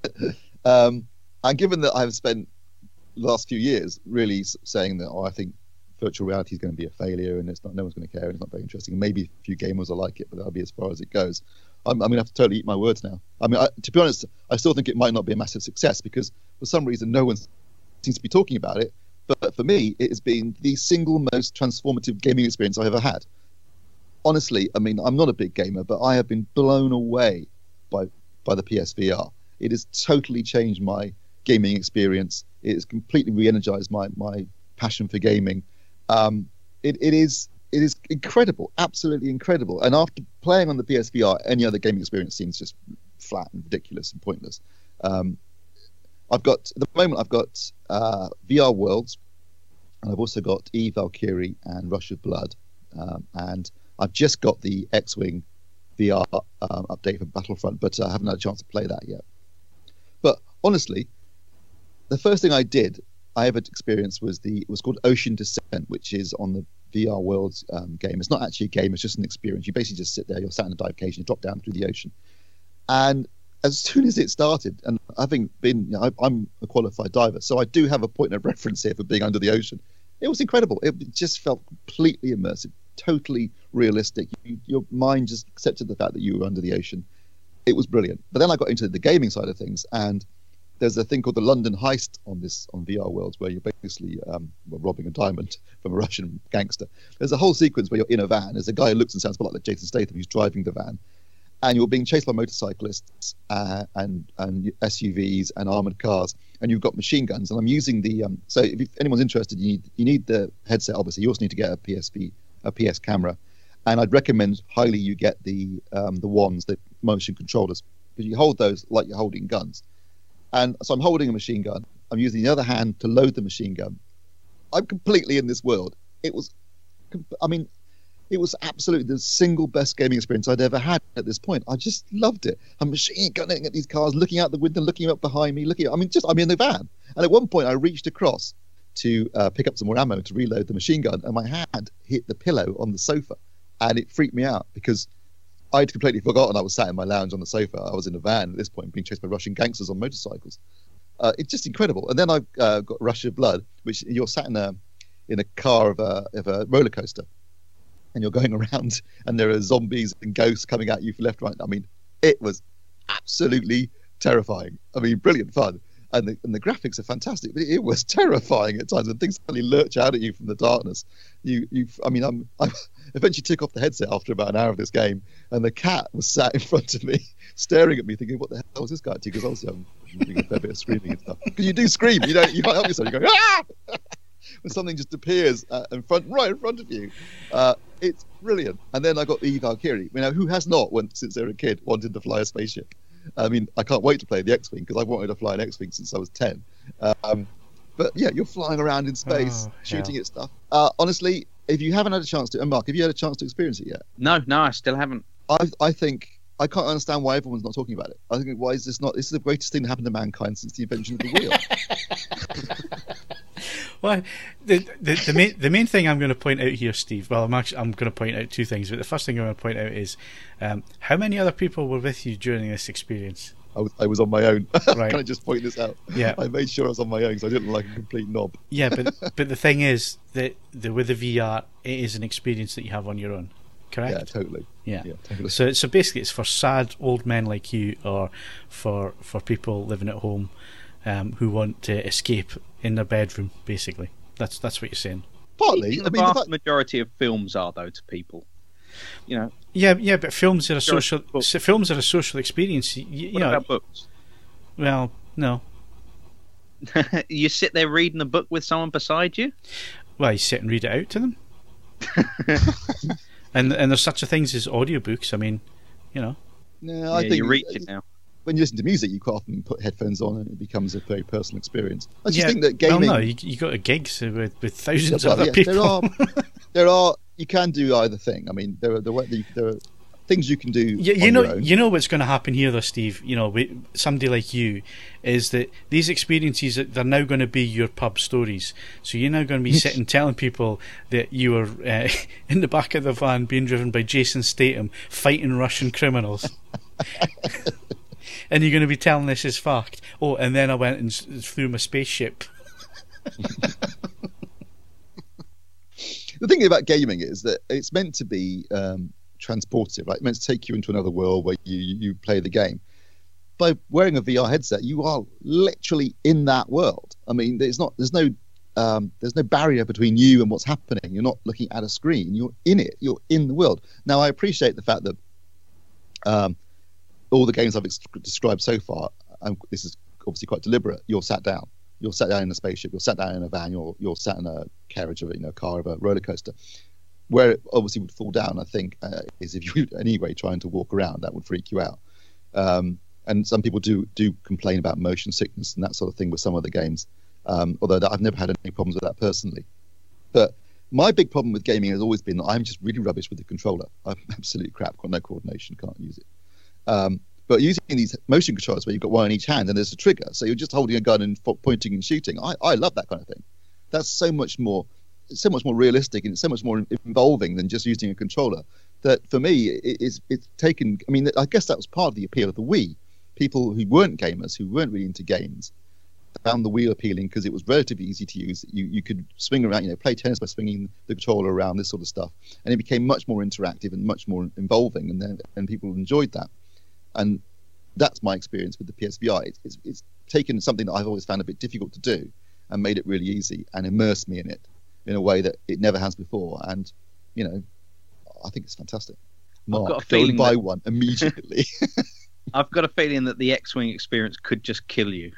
S2: um, and given that I've spent the last few years really saying that, oh, I think virtual reality is going to be a failure and it's not, no one's going to care and it's not very interesting, and maybe a few gamers will like it, but that'll be as far as it goes. I'm, I'm going to have to totally eat my words now. I mean, I, to be honest, I still think it might not be a massive success because for some reason no one seems to be talking about it, but for me it has been the single most transformative gaming experience I've ever had. Honestly, I mean, I'm not a big gamer, but I have been blown away by by the P S V R. It has totally changed my gaming experience. It has completely re-energized my my passion for gaming. Um, it, it is it is incredible, absolutely incredible. And after playing on the P S V R, any other gaming experience seems just flat and ridiculous and pointless. Um, I've got at the moment I've got uh, V R Worlds, and I've also got Eve Valkyrie and Rush of Blood, um, and I've just got the X-Wing V R um, update for Battlefront, but I haven't had a chance to play that yet. But honestly, the first thing I did. I ever experienced was the it was called Ocean Descent, which is on the V R Worlds um, game. It's not actually a game; it's just an experience. You basically just sit there, you're sat in a dive cage, and you drop down through the ocean. And as soon as it started, and having been, you know, I, I'm a qualified diver, so I do have a point of reference here for being under the ocean. It was incredible. It just felt completely immersive, totally realistic. You, your mind just accepted the fact that you were under the ocean. It was brilliant. But then I got into the gaming side of things, and there's a thing called the London Heist on this on V R Worlds, where you're basically um, robbing a diamond from a Russian gangster. There's a whole sequence where you're in a van. There's a guy who looks and sounds a lot like Jason Statham who's driving the van, and you're being chased by motorcyclists uh, and and S U Vs and armored cars, and you've got machine guns. And I'm using the um, so if anyone's interested, you need you need the headset. Obviously, you also need to get a P S V a P S camera, and I'd recommend highly you get the um, the wands, the motion controllers, because you hold those like you're holding guns. And so I'm holding a machine gun. I'm using the other hand to load the machine gun. I'm completely in this world. It was, I mean, it was absolutely the single best gaming experience I'd ever had at this point. I just loved it. I'm machine gunning at these cars, looking out the window, looking up behind me, looking at, I mean, just, I'm in the van. And at one point I reached across to uh, pick up some more ammo to reload the machine gun, and my hand hit the pillow on the sofa. And it freaked me out because I'd completely forgotten I was sat in my lounge on the sofa. I was in a van at this point, being chased by Russian gangsters on motorcycles. Uh, it's just incredible. And then I've uh, got Rush of Blood, which you're sat in a in a car of a of a roller coaster, and you're going around, and there are zombies and ghosts coming at you from left, right. I mean, it was absolutely terrifying. I mean, brilliant fun, and the and the graphics are fantastic, but it was terrifying at times. And things suddenly lurch out at you from the darkness. You you, I mean, I'm I eventually took off the headset after about an hour of this game, and the cat was sat in front of me, staring at me, thinking, "What the hell is this guy to?" Because obviously I'm doing a fair bit of screaming and stuff. Because you do scream, you don't, you can't help yourself. You go ah! When something just appears uh, in front, right in front of you. Uh, it's brilliant. And then I got the Eve Valkyrie. You know, who has not, when, since they were a kid, wanted to fly a spaceship? I mean, I can't wait to play the X-Wing because I've wanted to fly an X-Wing since I was ten. Um, but yeah, you're flying around in space,
S1: oh,
S2: shooting
S1: yeah.
S2: at stuff. Uh, honestly, if you haven't had a chance to, and Mark, have you had a chance to experience it yet?
S4: No, no, I still haven't.
S2: I I think I can't understand why everyone's not talking about it. I think why is this not? This is the greatest thing that happened to mankind since the invention of the wheel.
S1: Well, the, the the main the main thing I'm going to point out here, Steve. Well, I'm actually I'm going to point out two things, but the first thing I'm going to point out is um, how many other people were with you during this experience.
S2: I was, I was on my own.
S1: Right.
S2: Can I just point this out?
S1: Yeah.
S2: I made sure I was on my own because I didn't look like a complete knob.
S1: Yeah, but but the thing is that the, with the V R, it is an experience that you have on your own. Correct?
S2: Yeah, totally.
S1: Yeah.
S2: yeah totally.
S1: So so basically, it's for sad old men like you, or for for people living at home um, who want to escape in their bedroom. Basically, that's that's what you're saying.
S2: Partly.
S4: I think
S2: I
S4: the
S2: mean,
S4: vast
S2: the fact,
S4: majority of films are though to people. You know,
S1: Yeah, yeah, but films are a
S4: Sure,
S1: social
S4: but-
S1: so films are a social experience. You, you
S4: what
S1: know,
S4: about books?
S1: well, no.
S4: You sit there reading a book with someone beside you.
S1: Well, you sit and read it out to them. and and there's such a things as audiobooks. I mean, you know.
S2: no, I
S4: Yeah,
S2: think
S4: you reach it now.
S2: when you listen to music, you quite often put headphones on, and it becomes a very personal experience. I just
S1: yeah,
S2: think that gaming.
S1: Well, no, you, you go to gigs with, with thousands
S2: Yeah,
S1: of
S2: well,
S1: other
S2: yeah,
S1: people.
S2: there are, there are. You can do either thing. I mean, there are there are, there are things you can do.
S1: You, you
S2: on
S1: know,
S2: your own.
S1: you know what's going to happen here, though, Steve. You know, we, somebody like you, is that these experiences they're now going to be your pub stories. So you're now going to be sitting telling people that you were uh, in the back of the van being driven by Jason Statham fighting Russian criminals. And you're going to be telling this as fact. Oh, and then I went and s- flew my spaceship.
S2: The thing about gaming is that it's meant to be um, transportive, right? It's meant to take you into another world where you you play the game. By wearing a V R headset, you are literally in that world. I mean, there's not there's no um, there's no barrier between you and what's happening. You're not looking at a screen. You're in it. You're in the world. Now, I appreciate the fact that um, all the games I've ex- described so far, and this is obviously quite deliberate. You're sat down. You're sat down in a spaceship. You're sat down in a van. You're you're sat in a carriage of a, you know, car of a roller coaster. Where it obviously would fall down, I think, uh, is if you were anyway trying to walk around, that would freak you out. Um, and some people do do complain about motion sickness and that sort of thing with some of the games. Um, although that, I've never had any problems with that personally. But my big problem with gaming has always been that I'm just really rubbish with the controller. I'm absolutely crap. Got no coordination. Can't use it. Um, But using these motion controllers where you've got one in each hand and there's a trigger, so you're just holding a gun and fo- pointing and shooting. I, I love that kind of thing. That's so much more, it's so much more realistic and it's so much more involving than just using a controller. That for me, it, it's it's taken. I mean, I guess that was part of the appeal of the Wii. People who weren't gamers, who weren't really into games, found the Wii appealing because it was relatively easy to use. You you could swing around, you know, play tennis by swinging the controller around, this sort of stuff, and it became much more interactive and much more involving, and then and people enjoyed that. And that's my experience with the P S V R. It's, it's, it's taken something that I've always found a bit difficult to do and made it really easy and immersed me in it in a way that it never has before. And, you know, I think it's fantastic. Mark,
S4: got a
S2: go and
S4: feeling
S2: buy
S4: that-
S2: one immediately.
S4: I've got a feeling that the X-Wing experience could just kill you.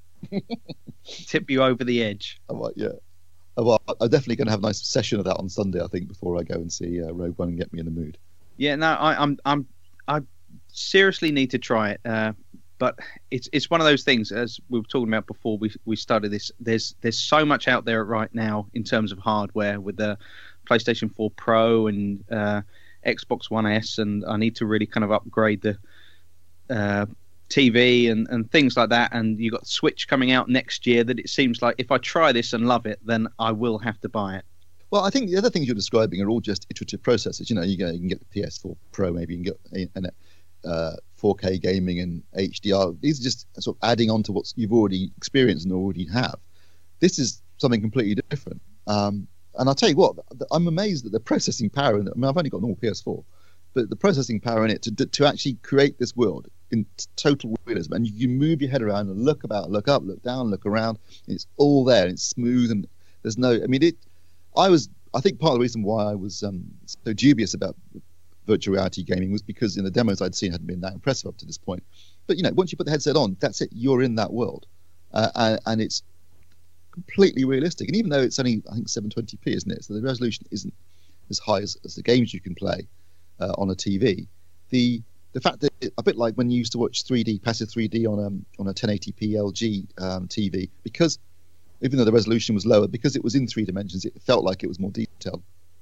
S4: Tip you over the edge.
S2: I might, yeah. Oh, well, I'm definitely going to have a nice session of that on Sunday, I think, before I go and see uh, Rogue One and get me in the mood.
S4: Yeah, no, I, I'm, I'm, I seriously need to try it. Uh, but it's, it's one of those things. As we were talking about before, we we started this. There's, there's so much out there right now in terms of hardware with the PlayStation four Pro and uh, Xbox One S, and I need to really kind of upgrade the uh, T V and, and things like that. And you got Switch coming out next year. That it seems like if I try this and love it, then I will have to buy it.
S2: Well, I think the other things you're describing are all just iterative processes. You know, you, go, you can get the P S four Pro, maybe you can get an, uh, four K gaming and H D R. These are just sort of adding on to what you've already experienced and already have. This is something completely different. Um, and I'll tell you what, I'm amazed at the processing power. In it. I mean, I've only got a normal P S four, but the processing power in it to to actually create this world in total realism, and you can move your head around and look about, look up, look down, look around. And it's all there. And it's smooth, and there's no. I mean, it. I was. I think part of the reason why I was um, so dubious about virtual reality gaming was because in the demos I'd seen hadn't been that impressive up to this point. But you know, once you put the headset on, that's it. You're in that world, uh, and, and it's completely realistic. And even though it's only, I think, seven twenty p, isn't it? So the resolution isn't as high as, as the games you can play uh, on a T V. The the fact that it, a bit like when you used to watch three D, passive three D on a on a ten eighty p L G um, T V, because even though the resolution was lower, because it was in three dimensions, it felt like it was more detailed.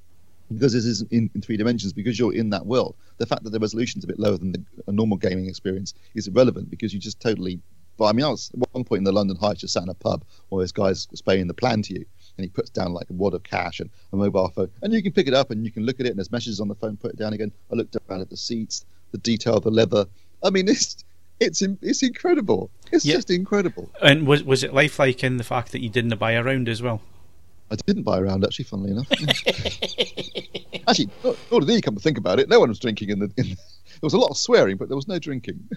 S2: because this is in, in three dimensions, because you're in that world. The fact that the resolution's a bit lower than the, a normal gaming experience is irrelevant, because you just totally. But I mean, I was at one point in the London Heights, just sat in a pub while this guy's explaining the plan to you, and he puts down like a wad of cash and a mobile phone, and you can pick it up and you can look at it, and there's messages on the phone. Put it down again. I looked around at the seats, the detail, the leather. I mean, it's it's it's incredible. It's
S1: yeah.
S2: just incredible.
S1: And was was it lifelike in the fact that you didn't buy a round as well?
S2: I didn't buy a round, actually, funnily enough. Actually, nor did he, come to think about it. No one was drinking in the, in the. There was a lot of swearing, but there was no drinking.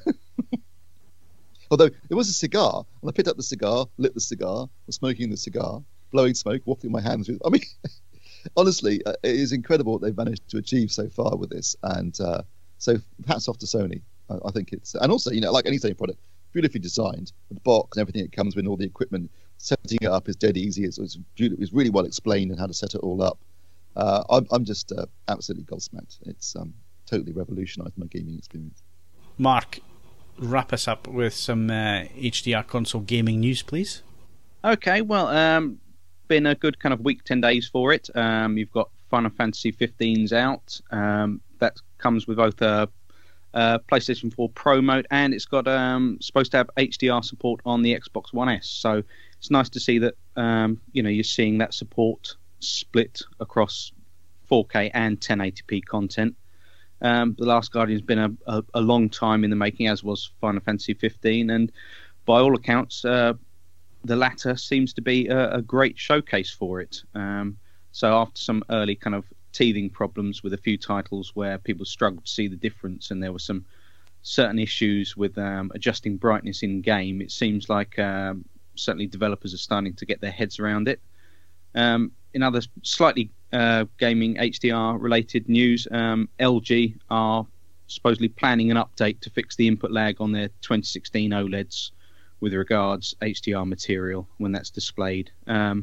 S2: Although there was a cigar, and I picked up the cigar, lit the cigar, was smoking the cigar, blowing smoke, wafting my hands with. I mean, honestly, uh, it is incredible what they've managed to achieve so far with this. And uh, so, hats off to Sony. I, I think it's, and also, you know, like any Sony product, beautifully designed, the box and everything it comes with, all the equipment. Setting it up is dead easy. It's, it's, it's really well explained and how to set it all up. Uh, I'm, I'm just uh, absolutely gobsmacked. It's um, totally revolutionised my gaming experience.
S1: Mark, wrap us up with some uh, H D R console gaming news, please.
S4: Okay, well, um, been a good kind of week, ten days for it. Um, you've got Final Fantasy fifteen's out. Um, that comes with both a, a PlayStation four Pro mode, and it's got um, supposed to have H D R support on the Xbox One S. So it's nice to see that um, you know, you're seeing that support split across four K and ten eighty p content. Um, the Last Guardian's been a, a, a long time in the making, as was Final Fantasy fifteen, and by all accounts, uh, the latter seems to be a, a great showcase for it. Um, so after some early kind of teething problems with a few titles where people struggled to see the difference, and there were some certain issues with um, adjusting brightness in game, it seems like um, certainly developers are starting to get their heads around it. Um, in other slightly uh, gaming H D R related news, um, L G are supposedly planning an update to fix the input lag on their twenty sixteen OLEDs with regards H D R material when that's displayed. Um,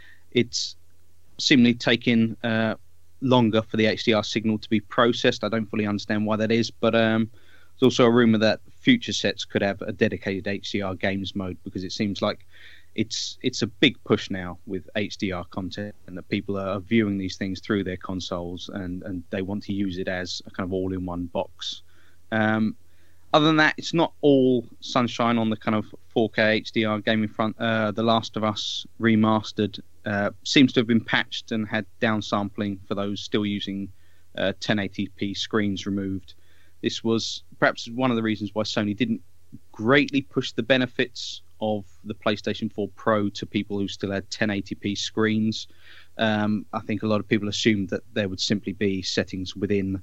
S4: it's seemingly taking uh, longer for the H D R signal to be processed. I don't fully understand why that is, but um, there's also a rumor that future sets could have a dedicated H D R games mode, because it seems like it's it's a big push now with H D R content, and that people are viewing these things through their consoles, and, and they want to use it as a kind of all-in-one box. Um, other than that, it's not all sunshine on the kind of four K H D R gaming front. Uh, The Last of Us Remastered uh, seems to have been patched and had downsampling for those still using uh, ten eighty p screens removed. This was perhaps one of the reasons why Sony didn't greatly push the benefits of the PlayStation four Pro to people who still had ten eighty p screens. Um, I think a lot of people assumed that there would simply be settings within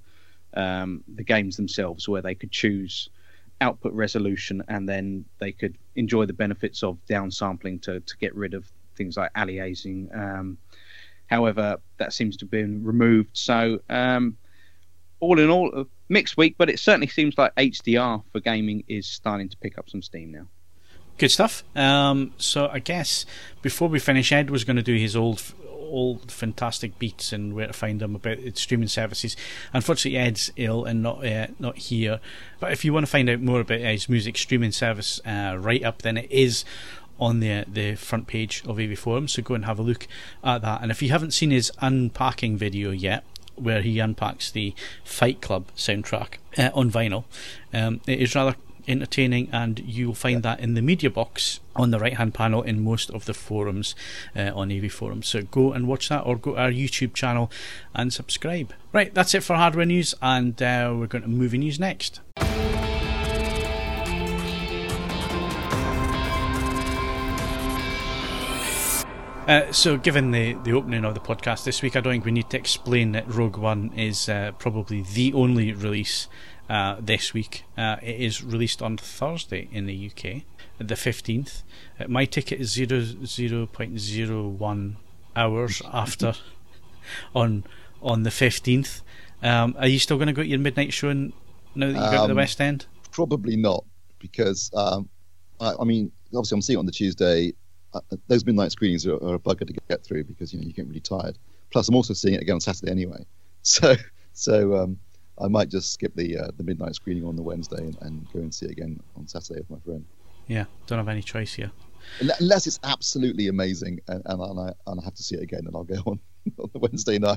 S4: um, the games themselves where they could choose output resolution, and then they could enjoy the benefits of downsampling to, to get rid of things like aliasing. Um, however, that seems to have been removed. So um, all in all, a mixed week, but it certainly seems like H D R for gaming is starting to pick up some steam now.
S1: Good stuff. Um, so I guess before we finish, Ed was going to do his old, old fantastic beats and where to find them about streaming services. Unfortunately, Ed's ill and not uh, not here. But if you want to find out more about his music streaming service uh, write up, then it is on the the front page of A V Forum. So go and have a look at that. And if you haven't seen his unpacking video yet, where he unpacks the Fight Club soundtrack uh, on vinyl, um, it is rather entertaining, and you'll find that in the media box on the right hand panel in most of the forums uh, on A V Forum. So go and watch that, or go to our YouTube channel and subscribe. Right, that's it for hardware news, and uh, we're going to movie news next. Uh, so given the, the opening of the podcast this week, I don't think we need to explain that Rogue One is uh, probably the only release uh, this week. Uh, it is released on Thursday in the U K, the fifteenth. Uh, my ticket is zero point zero one hours after on on the fifteenth. Um, are you still going to go to your midnight showing now that you go um, to the West End?
S2: Probably not, because um, I, I mean, obviously I'm seeing it on the Tuesday. Uh, those midnight screenings are, are a bugger to get through, because you know you get really tired. Plus, I'm also seeing it again on Saturday anyway, so so um, I might just skip the uh, the midnight screening on the Wednesday and, and go and see it again on Saturday with my friend.
S1: Yeah, don't have any choice here.
S2: Unless it's absolutely amazing, and, and, I, and I have to see it again, and I'll go on on the Wednesday night.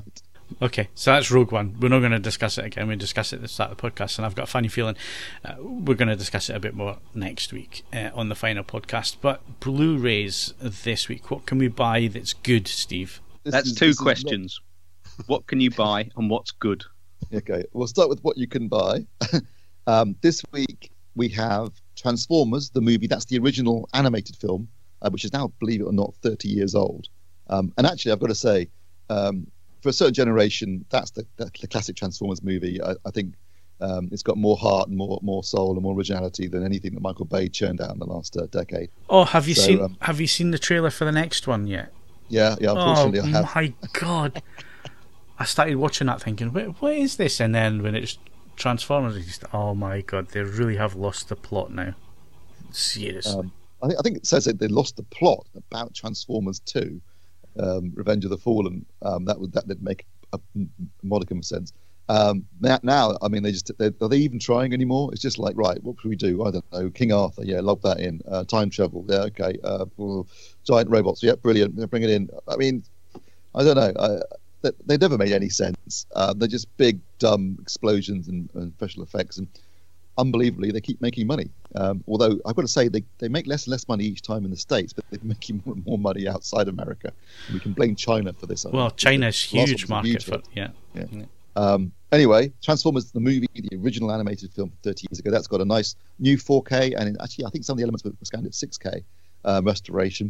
S1: Okay, so that's Rogue One. We're not going to discuss it again. We discuss it at the start of the podcast, and I've got a funny feeling uh, we're going to discuss it a bit more next week uh, on the final podcast. But Blu-rays this week, what can we buy that's good, Steve?
S2: This
S4: That's
S2: is-
S4: two
S2: this is not-
S4: questions. What can you buy and what's good?
S2: Okay, we'll start with what you can buy. um, this week we have Transformers, the movie. That's the original animated film, uh, which is now, believe it or not, thirty years old. Um, and actually, I've got to say, um, for a certain generation, that's the, the, the classic Transformers movie. I, I think um, it's got more heart and more more soul and more originality than anything that Michael Bay churned out in the last uh, decade.
S1: Oh, have you
S2: So,
S1: seen
S2: um,
S1: have you seen the trailer for the next one yet?
S2: Yeah, yeah. Unfortunately,
S1: oh
S2: I have.
S1: my god! I started watching that thinking, what, what is this? And then when it's Transformers, it's just, oh my god, they really have lost the plot now. Seriously.
S2: Um, I think I think it says that they lost the plot about Transformers two, um, Revenge of the Fallen. Um, that would that did make a modicum of sense. Um, now, now, I mean, they just they, are they even trying anymore? It's just like, right, what should we do? I don't know. King Arthur, yeah, log that in. Uh, time travel, yeah, okay. Uh, well, giant robots, yeah, brilliant. Bring it in. I mean, I don't know. I, they, they never made any sense. Uh, they're just big, dumb explosions and, and special effects, and unbelievably, they keep making money. Um, although I've got to say, they, they make less and less money each time in the States, but they're making more and more money outside America. And we can blame China for this.
S1: well, China's
S2: The last one was
S1: huge
S2: a
S1: market
S2: huge
S1: for
S2: hit.
S1: yeah.
S2: Yeah.
S1: Yeah.
S2: Um, anyway, Transformers, the movie, the original animated film from thirty years ago, that's got a nice new four K, and in, actually, I think some of the elements were scanned at six K um, restoration.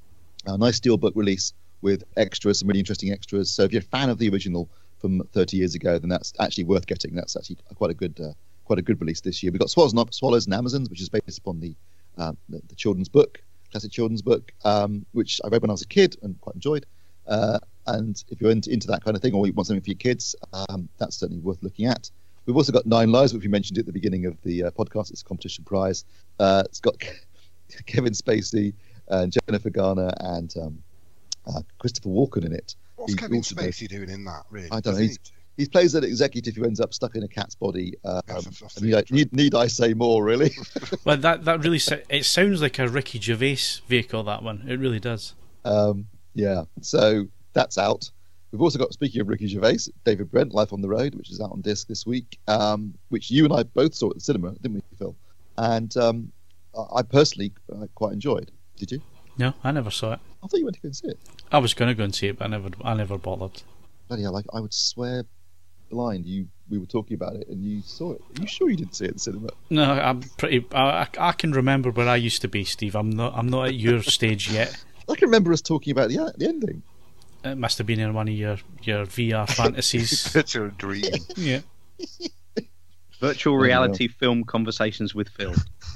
S2: A nice steelbook release with extras, some really interesting extras. So if you're a fan of the original from thirty years ago, then that's actually worth getting. That's actually quite a good, uh, quite a good release this year. We've got Swallows and, Swallows and Amazons, which is based upon the, uh, the the children's book, classic children's book, um, which I read when I was a kid and quite enjoyed. Uh, and if you're into, into that kind of thing, or you want something for your kids, um, that's certainly worth looking at. We've also got Nine Lives, which we mentioned at the beginning of the uh, podcast. It's a competition prize. Uh, it's got Kevin Spacey and Jennifer Garner and um, uh, Christopher Walken in it.
S3: What's
S2: He
S3: Kevin
S2: also does-
S3: Spacey doing in that, really?
S2: I don't
S3: Does
S2: know,
S3: he
S2: he's-
S3: need to?
S2: He plays an executive who ends up stuck in a cat's body. Um,
S3: Yes, I've- I've
S2: and
S3: seen
S2: need, I,
S3: it.
S2: need, need I say more, really?
S1: But that that really so- it sounds like a Ricky Gervais vehicle. That one, it really does.
S2: Um, yeah, so that's out. We've also got, speaking of Ricky Gervais, David Brent, Life on the Road, which is out on disc this week, um, which you and I both saw at the cinema, didn't we, Phil? And um, I I personally uh, quite enjoyed. Did you?
S1: No, I never saw it.
S2: I thought you went to go and see it.
S1: I was going to go and see it, but I never I never bothered.
S2: Bloody hell, like, I would swear blind you we were talking about it and you saw it. Are you sure you didn't see it at the cinema?
S1: No, I'm pretty. I, I I can remember where I used to be, Steve. I'm not. I'm not at your stage yet.
S2: I can remember us talking about the, the ending.
S1: It must have been in one of your your V R fantasies.
S3: Such a dream.
S1: Yeah.
S4: Virtual
S2: Oh,
S4: reality film conversations with Phil.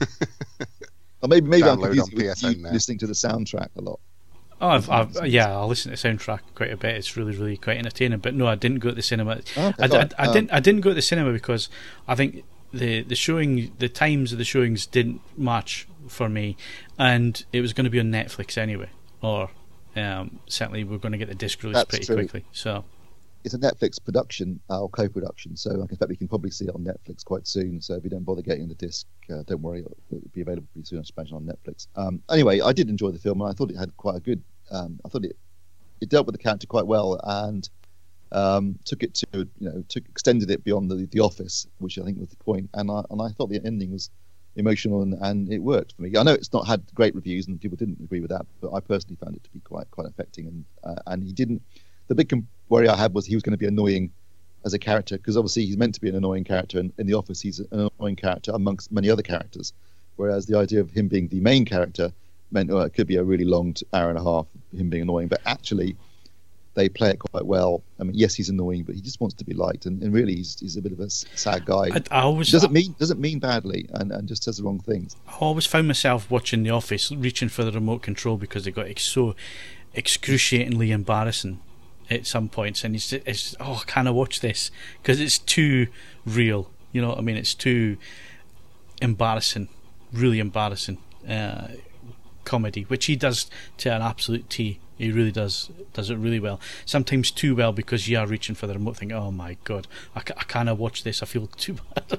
S2: Or maybe maybe I'm
S3: Download
S2: confusing
S3: on
S2: with
S3: P S N
S2: you
S3: now.
S2: listening to the soundtrack a lot.
S1: Oh, I've, I've, yeah, I listen to the soundtrack quite a bit. It's really, really quite entertaining. But no, I didn't go to the cinema.
S2: Oh, okay,
S1: I, I,
S2: fine.
S1: I
S2: Um,
S1: didn't. I didn't go to the cinema because I think the the showing, the times of the showings didn't match for me, and it was going to be on Netflix anyway, or um, certainly we're going to get the disc released
S2: That's
S1: pretty
S2: true.
S1: quickly. So
S2: It's a Netflix production uh, or co-production, so I expect we can probably see it on Netflix quite soon. So if you don't bother getting the disc, uh, don't worry, it'll, it'll be available pretty soon, I imagine, on Netflix. Um, anyway, I did enjoy the film, and I thought it had quite a good. Um, I thought it it dealt with the character quite well, and um, took it to you know took extended it beyond the the office, which I think was the point. And I and I thought the ending was emotional and, and it worked for me. I know it's not had great reviews and people didn't agree with that, but I personally found it to be quite quite affecting. And uh, and he didn't. The big com- worry I had was he was going to be annoying as a character, because obviously he's meant to be an annoying character, and in the office he's an annoying character amongst many other characters. Whereas the idea of him being the main character meant, well, it could be a really long t- hour and a half, him being annoying. But actually, they play it quite well. I mean, yes, he's annoying, but he just wants to be liked, and, and really, he's, he's a bit of a s- sad guy.
S1: I, I always
S2: doesn't mean doesn't mean badly, and, and just says the wrong things.
S1: I always found myself watching The Office, reaching for the remote control because it got ex- so excruciatingly embarrassing at some points, and it's, it's oh, can I watch this? Because it's too real. You know what I mean? It's too embarrassing, really embarrassing uh, comedy, which he does to an absolute T. He really does does it really well. Sometimes too well, because you are reaching for the remote, thinking, "Oh my god, I, ca- I can't watch this. I feel too bad."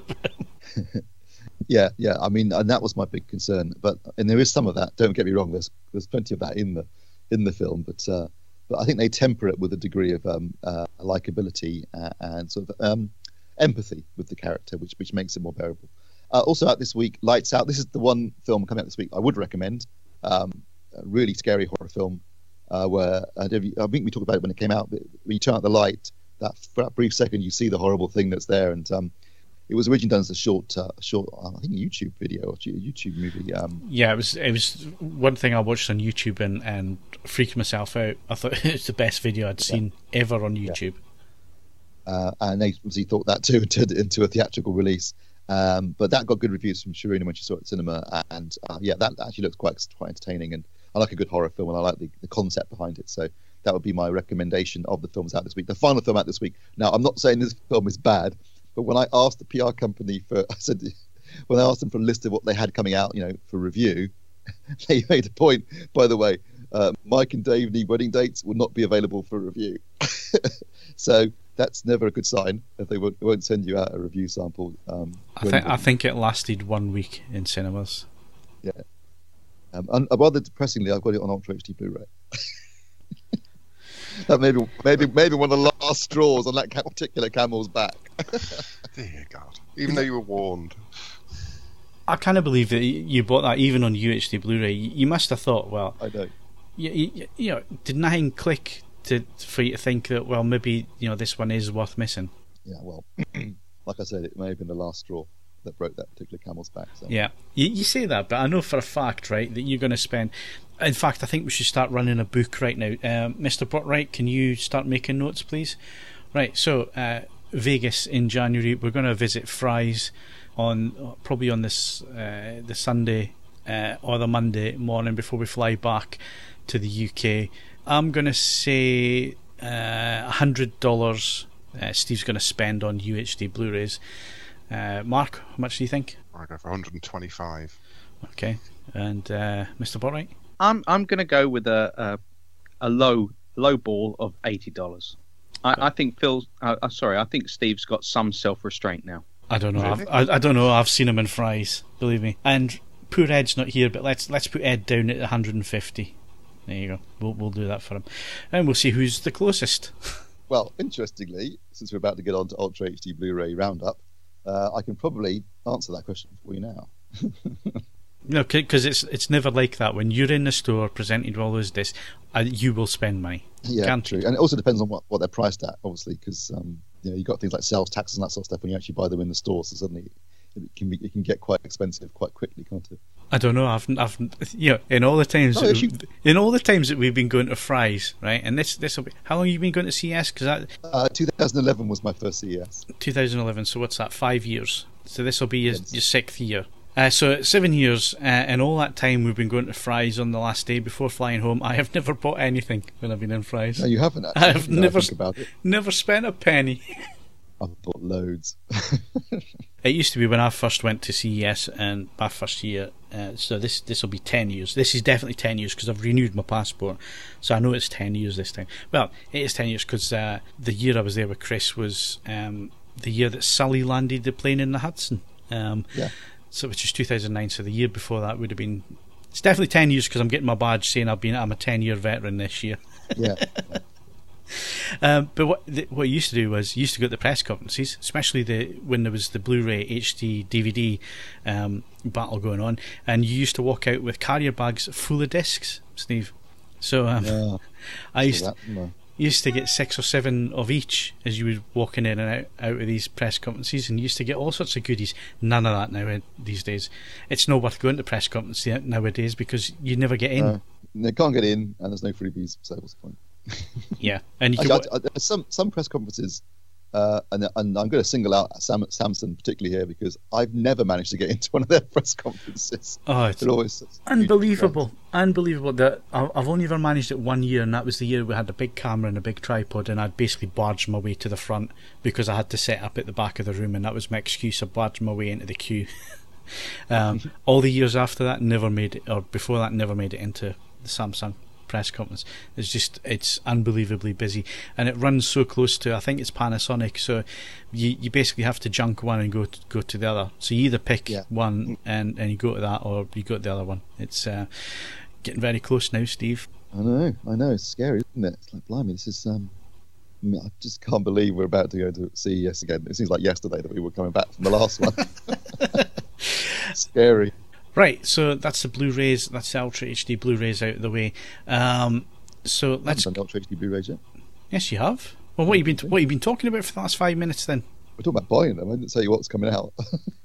S2: Yeah, yeah. I mean, and that was my big concern. But and there is some of that. Don't get me wrong. There's there's plenty of that in the in the film. But uh, but I think they temper it with a degree of um, uh, likability uh, and sort of um, empathy with the character, which which makes it more bearable. Uh, also out this week, Lights Out. This is the one film coming out this week I would recommend. Um, a really scary horror film uh, where uh, I think we talked about it when it came out. But when you turn out the light, that for that brief second you see the horrible thing that's there. And um, it was originally done as a short, uh, short, uh, I think, YouTube video or YouTube movie. Um,
S1: yeah, it was. It was one thing I watched on YouTube and, and freaked myself out. I thought it was the best video I'd seen yeah. ever on YouTube.
S2: Yeah. Uh, and they obviously thought that too and turned it into a theatrical release. Um, but that got good reviews from Sharina when she saw it at cinema, and uh, yeah, that actually looks quite quite entertaining. And I like a good horror film, and I like the, the concept behind it. So that would be my recommendation of the films out this week. The final film out this week. Now, I'm not saying this film is bad, but when I asked the P R company for, I said when I asked them for a list of what they had coming out, you know, for review, they made a point. By the way, uh, Mike and Dave need wedding dates will not be available for review. So that's never a good sign if they won't, won't send you out a review sample. Um,
S1: I think I think it lasted one week in cinemas.
S2: Yeah, um, and rather depressingly, I've got it on Ultra H D Blu-ray. That maybe maybe maybe one of the last straws on that particular camel's back.
S3: Dear God! Even though you were warned.
S1: I kind of believe that you bought that even on U H D Blu-ray. You must have thought, well,
S2: I know.
S1: You, you, you know, did nothing click to for you to think that, well, maybe, you know, this one is worth missing?
S2: Yeah, well, like I said, it may have been the last straw that broke that particular camel's back. So.
S1: Yeah, you, you say that, but I know for a fact, right, that you're going to spend. In fact, I think we should start running a book right now. Um, Mister Botwright, can you start making notes, please? Right, so uh, Vegas in January. We're going to visit Fry's on probably on this uh, the Sunday uh, or the Monday morning before we fly back to the U K. I'm going to say uh, one hundred dollars uh, Steve's going to spend on U H D Blu-rays. Uh, Mark, how much do you think?
S3: I go for one hundred twenty-five.
S1: Okay, and uh, Mister Botwright?
S4: I'm I'm going to go with a, a a low low ball of eighty dollars. I, I think Phil. Uh, uh, sorry, I think Steve's got some self-restraint now.
S1: I don't know.
S3: Really?
S1: I've, I I don't know. I've seen him in Fry's, believe me. And poor Ed's not here, but let's let's put Ed down at one hundred fifty. There you go. We'll we'll do that for him, and we'll see who's the closest.
S2: Well, interestingly, since we're about to get on to Ultra H D Blu-ray Roundup, uh, I can probably answer that question for you now.
S1: No, because it's it's never like that. When you're in the store presented all those discs, uh, you will spend money.
S2: Yeah,
S1: Can't
S2: true.
S1: you?
S2: And it also depends on what, what they're priced at, obviously, because um, you know, you've got things like sales taxes and that sort of stuff when you actually buy them in the store. So suddenly it can be, it can get quite expensive quite quickly, can't it?
S1: I don't know. I've, I've, you know, in all the times,
S2: No,
S1: that
S2: actually-
S1: we- in all the times that we've been going to Fry's, right? And this, this will be. How long have you been going to C S? Because that
S2: Uh, twenty eleven was my first C E S.
S1: twenty eleven. So what's that? Five years. So this will be your,
S2: Yes.
S1: your sixth year. Uh, so seven years, uh, and all that time we've been going to Fry's on the last day before flying home. I have never bought anything when I've been in Fry's.
S2: No, you haven't actually.
S1: I've
S2: now I
S1: never-
S2: think about it.
S1: Never spent a penny.
S2: I've bought loads.
S1: It used to be when I first went to C E S and my first year. Uh, so this this will be ten years. This is definitely ten years because I've renewed my passport. So I know it's ten years this time. Well, it is ten years because uh, the year I was there with Chris was um, the year that Sully landed the plane in the Hudson. Um,
S2: Yeah.
S1: So which is two thousand nine. So the year before that would have been. It's definitely ten years because I'm getting my badge saying I've been I'm a ten year veteran this year.
S2: Yeah.
S1: Um, but what the, what you used to do was you used to go to the press conferences, especially the when there was the Blu-ray, H D, D V D um, battle going on, and you used to walk out with carrier bags full of discs, Steve. So um,
S2: Yeah.
S1: I used
S2: So
S1: to,
S2: that, no.
S1: used to get six or seven of each as you were walking in and out, out of these press conferences, and you used to get all sorts of goodies. None of that now these days. It's not worth going to press conferences nowadays because you never get in.
S2: Uh, they can't get in, and there's no freebies, so what's the point?
S1: Yeah, and you
S2: Actually,
S1: can.
S2: I, I, there's some some press conferences, uh, and, and I'm going to single out Sam, Samson particularly here because I've never managed to get into one of their press conferences.
S1: Oh, it's
S2: They're always such huge
S1: unbelievable,
S2: crowds.
S1: unbelievable. That I- I've only ever managed it one year, and that was the year we had a big camera and a big tripod, and I'd basically barged my way to the front because I had to set up at the back of the room, and that was my excuse. I barged my way into the queue. um, all the years after that, never made it, or before that, never made it into the Samsung press conference. It's just it's unbelievably busy, and it runs so close to I think it's Panasonic, so you you basically have to junk one and go to, go to the other. So you either pick
S2: Yeah.
S1: one and and you go to that, or you go to the other one. It's uh, getting very close now, Steve.
S2: I know, I know. It's scary, isn't it? It's like, blimey, this is. Um, I, mean, I just can't believe we're about to go to C E S again. It seems like yesterday that we were coming back from the last one. Scary.
S1: Right, so that's the Blu-rays. That's the Ultra H D Blu-rays out of the way. Um, so
S2: I
S1: let's.
S2: haven't done the Ultra H D Blu-rays yet.
S1: Yes, you have. Well, what have you been what have you been talking about for the last five minutes then?
S2: We're talking about buying them. I didn't tell you what's coming out.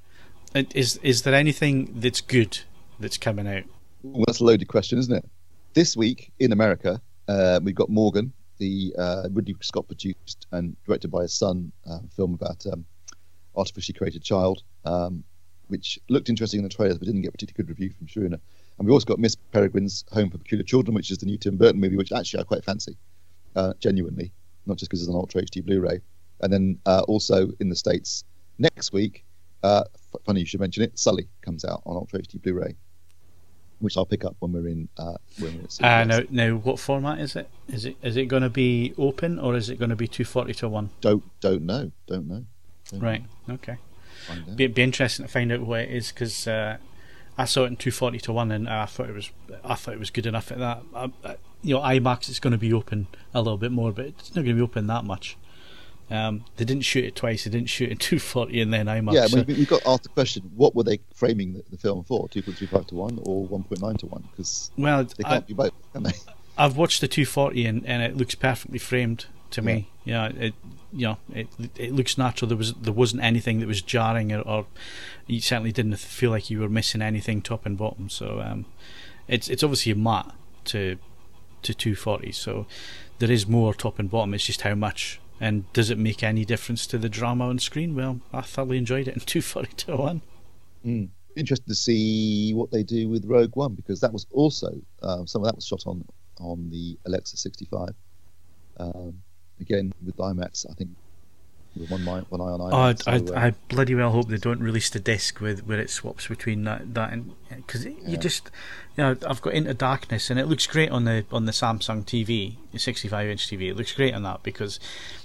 S1: Is is there anything that's good that's coming out?
S2: Well, that's a loaded question, isn't it? This week in America, uh, we've got Morgan, the uh, Ridley Scott produced and directed by his son uh, film about um, artificially created child, um, which looked interesting in the trailers but didn't get a particularly good review from Schooner. And we've also got Miss Peregrine's Home for Peculiar Children, which is the new Tim Burton movie, which actually I quite fancy, uh, genuinely, not just because it's an Ultra H D Blu-ray. And then uh, also in the States next week, uh, f- funny you should mention it, Sully comes out on Ultra H D Blu-ray, which I'll pick up when we're in. Uh, when we're at C E S.
S1: Uh, now, now, what format is it? Is it is it going to be open or is it going to be two forty to one?
S2: Don't don't know, don't know. Don't
S1: Right.
S2: know.
S1: Okay.
S2: Find out.
S1: Be, be interesting to find out what it is because uh, I saw it in two forty to one and I thought it was I thought it was good enough at that. I, I, you know, IMAX is going to be open a little bit more, but it's not going to be open that much. Um, they didn't shoot it twice. They didn't shoot it in two forty and then IMAX.
S2: Yeah,
S1: so-
S2: we, we've got asked the question: what were they framing the, the film for? Two point three five to one or one point nine to one? Because
S1: well,
S2: they
S1: I,
S2: can't do both, can they?
S1: I've watched the two forty and, and it looks perfectly framed to me. Yeah, it you know it it looks natural. There was there wasn't anything that was jarring or, or you certainly didn't feel like you were missing anything top and bottom. So um, it's it's obviously a matte to to two forty. So there is more top and bottom. It's just how much. And does it make any difference to the drama on screen? Well, I thoroughly enjoyed it in two forty to one.
S2: Mm. Interested to see what they do with Rogue One, because that was also um, some of that was shot on on the Alexa sixty-five. Um, again with IMAX, I think with one eye, one eye on IMAX.
S1: Oh, I,
S2: so,
S1: I,
S2: uh,
S1: I bloody well hope they don't release the disc with where it swaps between that that and because
S2: Yeah.
S1: you just you know I've got Into Darkness and it looks great on the on the Samsung T V, the sixty-five inch T V. It looks great on that because,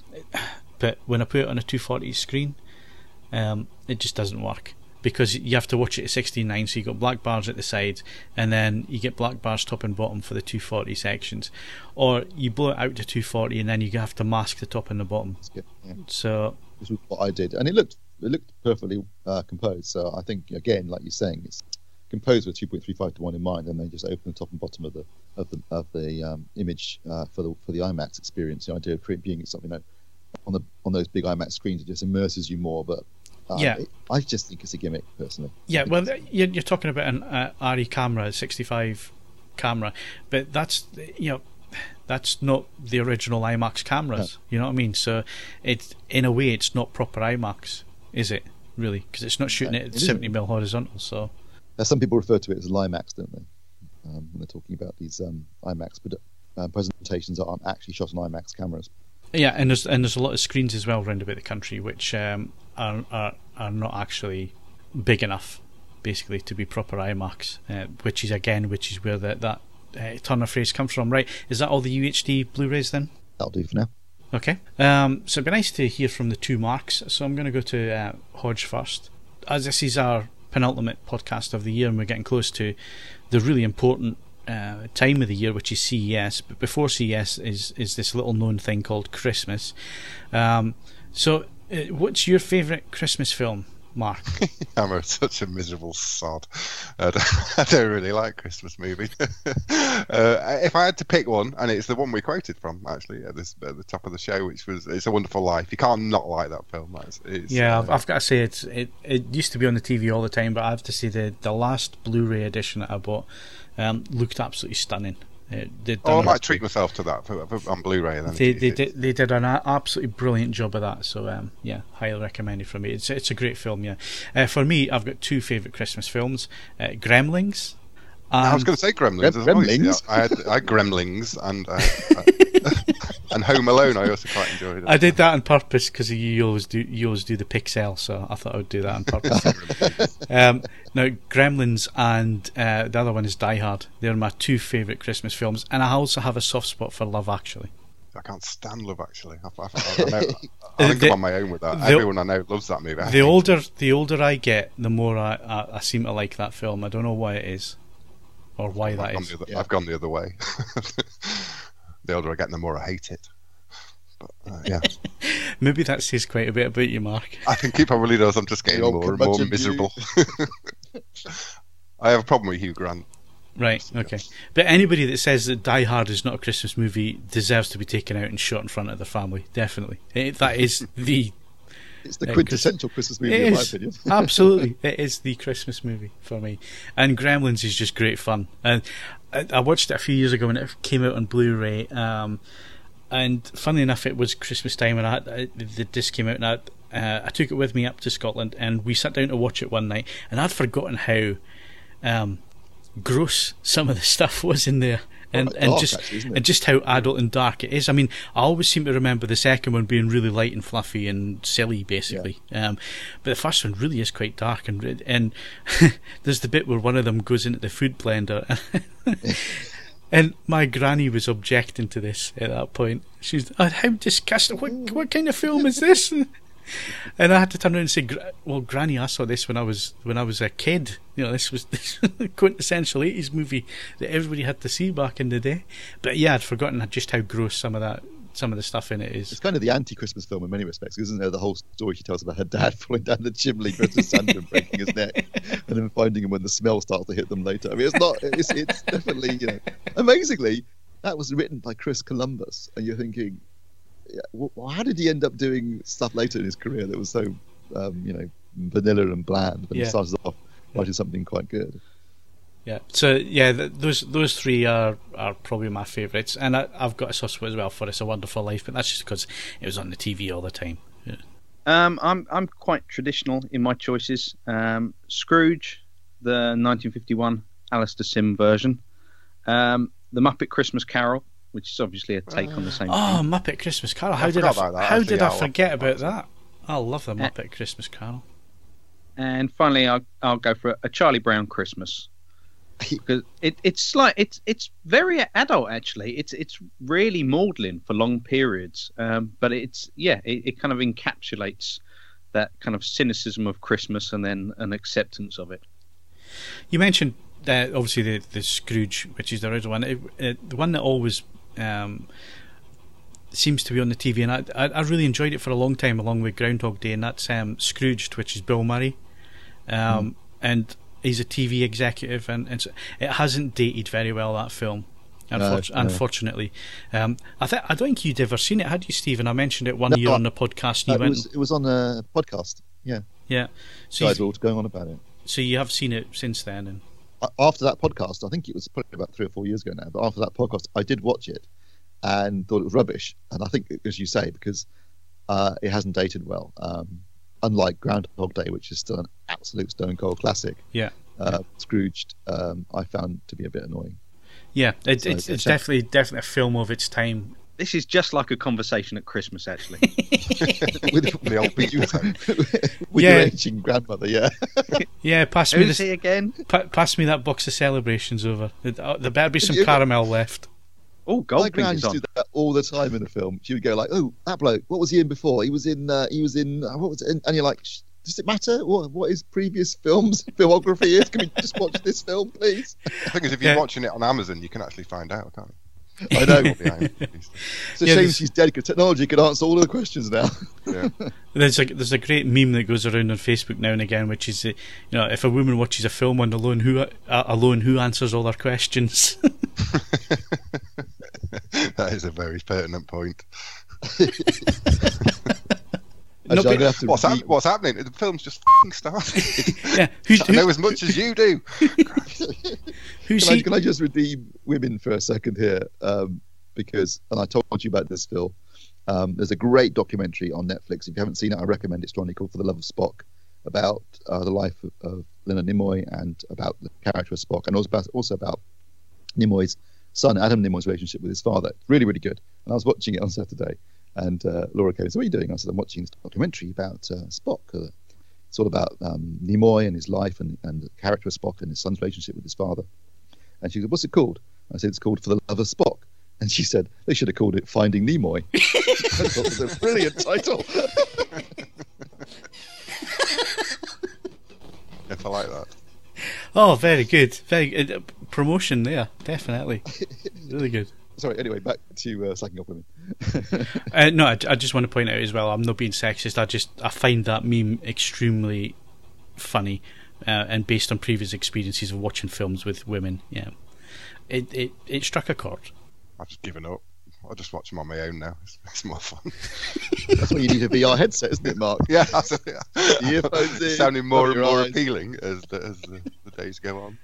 S1: but when I put it on a two forty screen, um, it just doesn't work. Because you have to watch it at sixteen nine, so you got black bars at the sides, and then you get black bars top and bottom for the two forty sections, or you blow it out to two forty, and then you have to mask the top and the bottom.
S2: that's good, yeah.
S1: So
S2: This was what I did, and it looked it looked perfectly uh, composed. So I think again, like you're saying, it's composed with two point three five to one in mind, and they just open the top and bottom of the of the of the um, image uh, for the for the IMAX experience. The idea of creating being something, you know, on the on those big IMAX screens, it just immerses you more. But uh,
S1: Yeah.
S2: it, I just think it's a gimmick personally.
S1: yeah, well, you're, you're talking about an uh, R E camera, sixty-five camera, but that's you know that's not the original IMAX cameras. You know what I mean? So it in a way it's not proper IMAX, is it? Really? Because it's not shooting
S2: No,
S1: it
S2: it
S1: at
S2: isn't.
S1: seventy mil horizontal. So
S2: Uh, some people refer to it as Limax, don't they? Um, when they're talking about these um, IMAX produ- uh, presentations that aren't actually shot on IMAX cameras.
S1: yeah, and there's and there's a lot of screens as well around about the country which um, are, are are not actually big enough, basically, to be proper IMAX. Uh, which is again, which is where that that uh, turn of phrase comes from, right? Is that all the U H D Blu-rays then?
S2: That'll do for now.
S1: Okay. Um, so it'd be nice to hear from the two Marks. So I'm going to go to uh, Hodge first. As this is our penultimate podcast of the year, and we're getting close to the really important uh, time of the year, which is C E S. But before C E S is is this little known thing called Christmas. Um, so, uh, what's your favourite Christmas film, Mark?
S3: I'm a, such a miserable sod. I don't, I don't really like Christmas movies. uh, if I had to pick one, and it's the one we quoted from actually at, this, at the top of the show, which was "It's a Wonderful Life." You can't not like that film. That's, it's,
S1: Yeah,
S3: uh,
S1: I've, I've got to say it's it, it used to be on the T V all the time, but I have to say the the last Blu-ray edition that I bought um, looked absolutely stunning. Uh, they'd
S3: Oh, I
S1: done
S3: might
S1: a-
S3: treat myself to that for, for, on Blu-ray. Then
S1: They
S3: if
S1: they
S3: it's-
S1: did they did an a- absolutely brilliant job of that. So um, yeah, highly recommended from me. It's it's a great film. Yeah, uh, for me, I've got two favourite Christmas films: uh, Gremlings. And
S3: I was going to say Gremlings.
S2: Grem-
S3: as well.
S2: Gremlings?
S3: Yeah, I had, I had Gremlings and uh, and Home Alone. I also quite enjoyed it.
S1: I did that on purpose because you always do you always do the Pixel, so I thought I would do that on purpose. um, now, Gremlins and uh, the other one is Die Hard. They're my two favourite Christmas films, and I also have a soft spot for Love Actually.
S3: I can't stand Love Actually. I, I, I, know, I think
S1: The-
S3: I'm on my own with that.
S1: the-
S3: Everyone I know loves that movie. I
S1: The
S3: hate
S1: older the older I get, the more I, I, I seem to like that film. I don't know why it is. or why
S3: I've
S1: that
S3: gone
S1: is.
S3: the other,
S2: Yeah.
S3: I've gone the other way. The older I get, the more I hate it. But, uh, yeah,
S1: Maybe that says quite a bit about you, Mark.
S3: I think he probably does. I'm just getting
S2: The old
S3: more and more
S2: curmudgeon
S3: miserable. I have a problem with Hugh Grant.
S1: Right, okay. But anybody that says that Die Hard is not a Christmas movie deserves to be taken out and shot in front of their family, definitely. It, that is the...
S2: It's the
S1: Uh,
S2: quintessential Christmas movie,
S1: It
S2: in my
S1: is,
S2: opinion.
S1: absolutely. It is the Christmas movie for me. And Gremlins is just great fun. And I, I watched it a few years ago when it came out on Blu-ray. Um, and funnily enough, it was Christmas time and I, I, the disc came out and I, uh, I took it with me up to Scotland and we sat down to watch it one night and I'd forgotten how... Um, gross some of the stuff was in there, and
S2: Quite
S1: and
S2: dark,
S1: just
S2: actually, isn't it?
S1: and just how adult and dark it is. I mean, I always seem to remember the second one being really light and fluffy and silly, basically. Um, but the first one really is quite dark, and and there's the bit where one of them goes into the food blender. And my granny was objecting to this at that point. She's, oh, how disgusting! What what kind of film is this? And I had to turn around and say, "Well, Granny, I saw this when I was when I was a kid. You know, this was this quintessential eighties movie that everybody had to see back in the day." But yeah, I'd forgotten just how gross some of that, some of the stuff in it
S2: It's
S1: is.
S2: kind of the anti-Christmas film in many respects, isn't there? The whole story she tells about her dad falling down the chimney, dressed as Santa and breaking his neck, and then finding him when the smell starts to hit them later. I mean, it's not. It's it's definitely, you know, amazingly, that was written by Chris Columbus, and you're thinking, yeah, well, how did he end up doing stuff later in his career that was so, um, you know, vanilla and bland? But
S1: Yeah.
S2: he started off writing something quite good.
S1: Yeah. So yeah, th- those those three are are probably my favourites, and I, I've got a soft spot as well for It's a Wonderful Life, but that's just because it was on the T V all the time. Yeah.
S4: Um, I'm I'm quite traditional in my choices. Um, Scrooge, the nineteen fifty-one Alistair Sim version. Um, the Muppet Christmas Carol, which is obviously a take on the same
S1: Oh,
S4: theme.
S1: Muppet Christmas Carol! How
S3: I
S1: did I?
S3: forgot about that,
S1: How
S3: actually,
S1: did I
S3: yeah, I'll-
S1: forget about that? I love the
S4: Uh,
S1: Muppet Christmas Carol.
S4: And finally, I'll I'll go for a, a Charlie Brown Christmas. Because it, it's like it's it's very adult actually. It's it's really maudlin for long periods, um, but it's yeah it, it kind of encapsulates that kind of cynicism of Christmas and then an acceptance of it.
S1: You mentioned uh, obviously the the Scrooge, which is the original one. It, it, the one that always um, seems to be on the T V, and I, I I really enjoyed it for a long time, along with Groundhog Day, and that's um, Scrooged, which is Bill Murray, um, mm. and he's a T V executive, and, and so it hasn't dated very well, that film. Unfor-
S2: No, no.
S1: Unfortunately, um, I th- I don't think you'd ever seen it, had you, Stephen? I mentioned it one
S2: No,
S1: year
S2: I-
S1: on the podcast, and
S2: Uh,
S1: you
S2: it
S1: went,
S2: was it was on a podcast. Yeah,
S1: yeah. So
S2: guys
S1: you,
S2: were all going on about it.
S1: so you have seen it since then, and
S2: A- After that podcast, I think it was probably about three or four years ago now. But after that podcast, I did watch it and thought it was rubbish. And I think, as you say, because uh, it hasn't dated well. Um, unlike Groundhog Day, which is still an absolute stone cold classic.
S1: yeah.
S2: Uh, Scrooged, um, I found to be a bit annoying.
S1: Yeah, it,
S2: So
S1: it's, it's
S2: check-
S1: definitely definitely a film of its time.
S4: This is just like a conversation at Christmas, actually.
S2: With,
S3: The old
S2: with, you,
S3: people
S2: with
S1: Yeah.
S2: your aging grandmother, yeah.
S1: Yeah, pass me
S4: Who's
S1: this,
S4: he again?
S1: pa- pass me that box of celebrations over. There uh, there better be some
S2: Yeah.
S1: caramel left.
S4: Oh,
S2: My gran
S4: Goldfinger's
S2: used to
S4: on.
S2: do that all the time in the film. She would go like, "Oh, that bloke, what was he in before? He was in, uh, he was in, uh, what was it?" And, and you're like, "Sh- does it matter what what his previous films filmography is? Can we just watch this film, please?"
S3: The thing is, if you're
S1: Yeah.
S3: watching it on Amazon, you can actually find out, can't you?
S2: I know.
S3: Behind these things.
S2: It's a
S1: Yeah,
S2: shame
S1: there's-
S2: she's dead because technology could answer all of the questions now.
S3: Yeah.
S1: There's a there's a great meme that goes around on Facebook now and again, which is, uh, you know, if a woman watches a film on Alone, who uh, alone who answers all her questions?
S3: That is a very pertinent point.
S1: No,
S2: Actually, I'm
S1: but-
S2: gonna have to
S3: What's, hap-
S2: read-
S3: what's happening? The film's just f***ing started.
S1: Yeah, who's,
S3: I know
S1: who,
S3: as much as you do.
S1: who's
S2: Can I,
S1: he?
S2: can I just redeem women for a second here? Um, because, and I told you about this, Phil. Um, there's a great documentary on Netflix. If you haven't seen it, I recommend it strongly, called For the Love of Spock, about uh, the life of, of Leonard Nimoy and about the character of Spock, and also about, also about Nimoy's son, Adam Nimoy's relationship with his father. Really, really good. And I was watching it on Saturday, and uh, Laura came and said, "What are you doing?" I said, "I'm watching this documentary about uh, Spock. Uh, it's all about um, Nimoy and his life and, and the character of Spock and his son's relationship with his father." And she said, "What's it called?" I said, "It's called For the Love of Spock." And she said, "They should have called it Finding Nimoy." I thought it was a brilliant title.
S3: If I like that.
S1: Oh, very good. Very good. promotion there, definitely. Really good.
S2: Sorry, anyway, back to uh, slacking off women.
S1: uh, no, I, I just want to point out as well, I'm not being sexist, I just I find that meme extremely funny, uh, and based on previous experiences of watching films with women, yeah. It, it, it struck a chord.
S3: I've just given up. I'll just watch them on my own now. It's, it's more fun.
S2: That's why you need a V R headset, isn't it, Mark?
S3: Yeah, that's it.
S2: The earphones in,
S3: sounding more and more
S2: eyes.
S3: appealing as the, as the, the days go on.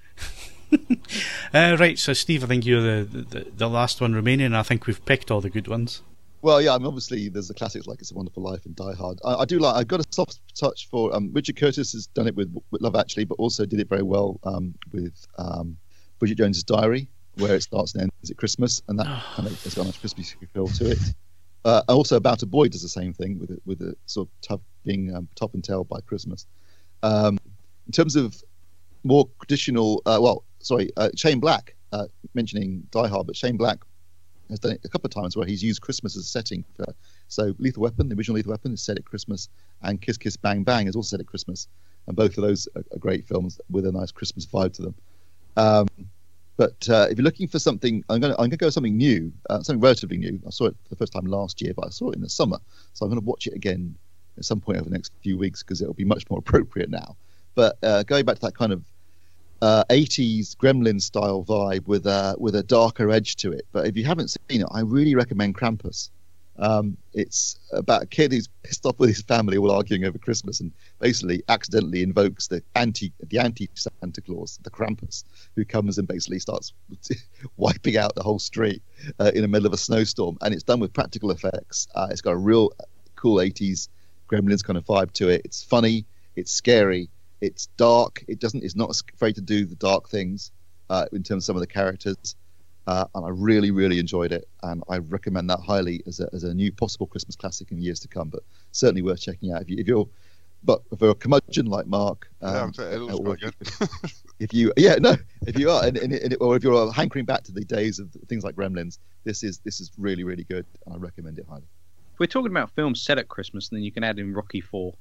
S1: uh, right, so Steve, I think you're the, the the last one remaining, and I think we've picked all the good ones.
S2: Well, yeah, I mean, obviously there's the classics like It's a Wonderful Life and Die Hard. I, I do like. I've got a soft touch for um, Richard Curtis has done it with, with Love Actually, but also did it very well um, with um, Bridget Jones's Diary, where it starts and ends at Christmas, and that kind of has got a nice Christmas feel to it. Uh, also, About a Boy does the same thing with it, with a sort of tough, being um, top and tail by Christmas. Um, in terms of more traditional, uh, well, sorry, uh, Shane Black, uh, mentioning Die Hard, but Shane Black has done it a couple of times where he's used Christmas as a setting. For, so Lethal Weapon, the original Lethal Weapon, is set at Christmas, and Kiss Kiss Bang Bang is also set at Christmas, and both of those are, are great films with a nice Christmas vibe to them. Um, but uh, if you're looking for something, I'm going to I'm going to go with something new, uh, something relatively new. I saw it for the first time last year, but I saw it in the summer, so I'm going to watch it again at some point over the next few weeks because it'll be much more appropriate now. But uh, going back to that kind of uh, eighties Gremlin style vibe with a with a darker edge to it. But if you haven't seen it, I really recommend Krampus. Um, it's about a kid who's pissed off with his family, all arguing over Christmas, and basically accidentally invokes the anti the anti Santa Claus, the Krampus, who comes and basically starts wiping out the whole street uh, in the middle of a snowstorm. And it's done with practical effects. Uh, it's got a real cool eighties Gremlins kind of vibe to it. It's funny, it's scary, it's dark. It doesn't. It's not afraid to do the dark things uh, in terms of some of the characters. Uh, and I really, really enjoyed it, and I recommend that highly as a as a new possible Christmas classic in years to come. But certainly worth checking out if you if you're, but if you're a curmudgeon like Mark, um,
S3: yeah, it looks quite good.
S2: If you, yeah, no, if you are, and, and, and, or if you're hankering back to the days of things like Gremlins, this is this is really, really good, and I recommend it highly.
S4: If we're talking about films set at Christmas, then you can add in Rocky Four.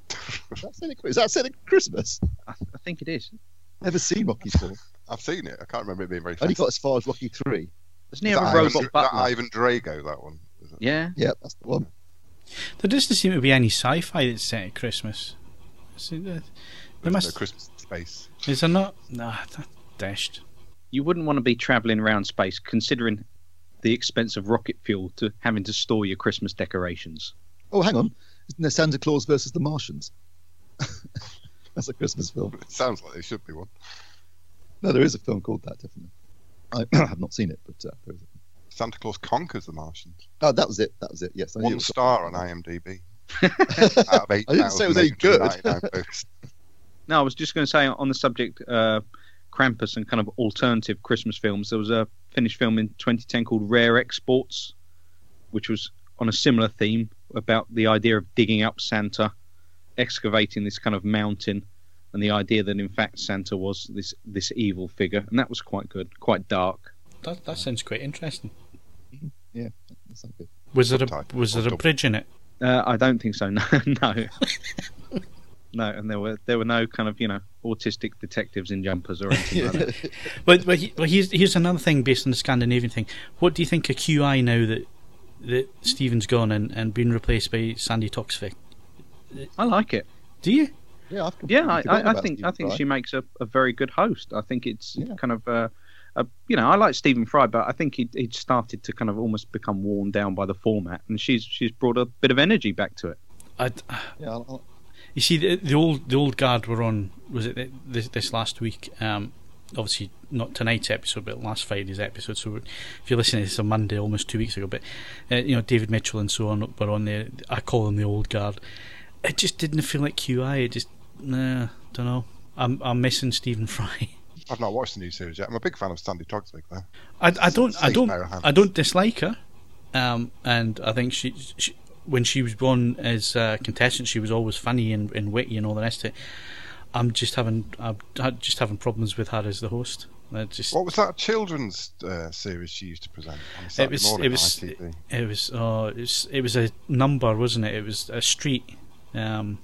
S2: Is that set at, is that set at Christmas?
S4: I, I think it is.
S2: Never seen Rocky Four.
S3: I've seen it. I can't remember it being very.
S2: I only got as far as Rocky Three.
S4: Isn't he a
S3: Ivan,
S4: robot
S3: that
S4: butler?
S3: Ivan Drago, that one. Is it?
S4: Yeah.
S2: Yeah, that's the one.
S1: There doesn't seem to be any sci-fi that's set at Christmas. Is it, uh, there
S3: There's
S1: must.
S3: no Christmas space.
S1: Is there not? Nah, that dashed.
S4: You wouldn't want to be travelling around space, considering the expense of rocket fuel to having to store your Christmas decorations.
S2: Oh, hang on. Isn't there Santa Claus versus the Martians? That's a Christmas film.
S3: It sounds like there should be one.
S2: No, there is a film called that, definitely. I have not seen it, but uh, there is a...
S3: Santa Claus Conquers the Martians.
S2: Oh, that was it. That was it. Yes. I knew it
S3: One
S2: was-
S3: star on IMDb. Out of eight
S2: I didn't say it was any good.
S3: votes.
S4: No, I was just going to say on the subject uh, Krampus and kind of alternative Christmas films, there was a Finnish film in twenty ten called Rare Exports, which was on a similar theme about the idea of digging up Santa, excavating this kind of mountain, and the idea that in fact Santa was this this evil figure, and that was quite good, quite dark.
S1: That that sounds quite interesting.
S2: Yeah, that sounds good.
S1: Was there a
S3: Subtitle
S1: was
S3: or
S1: there a
S3: dub-
S1: bridge in it?
S4: Uh, I don't think so. No, no, no. And there were there were no kind of you know autistic detectives in jumpers or anything like that.
S1: But but, he, but here's here's another thing based on the Scandinavian thing. What do you think of Q I now that that Stephen's gone and, and been replaced by Sandy Toksvig?
S4: I like it.
S1: Do you?
S2: Yeah, I've
S4: Yeah,
S2: completely
S4: I,
S2: forgotten
S4: I, I
S2: about
S4: think
S2: Stephen
S4: I think
S2: Fry.
S4: she makes a, a very good host. I think it's
S2: Yeah.
S4: kind of uh, a, you know I like Stephen Fry, but I think he he'd started to kind of almost become worn down by the format, and she's she's brought a bit of energy back to it.
S1: I,
S2: Yeah, I'll, I'll,
S1: you see, the, the old the old guard were on. Was it this, this last week? Um, obviously not tonight's episode, but last Friday's episode. So if you're listening to this on Monday, almost two weeks ago, but uh, you know David Mitchell and so on were on there. I call them the old guard. It just didn't feel like Q I. It just nah, don't know. I'm I'm missing Stephen Fry.
S3: I've not watched the new series yet. I'm a big fan of Sandy Toksvig, though.
S1: I, I don't I
S3: Safe
S1: don't
S3: pair of hands.
S1: I don't dislike her, um, and I think she, she when she was on as a contestant, she was always funny and, and witty and all the rest of it. I'm just having I'm I'm just having problems with her as the host. I just
S3: What was that children's uh, series she used to present on a Saturday
S1: it was
S3: morning
S1: it was
S3: on I T V?
S1: it was oh it was it was a number, wasn't it? It was a street. Um,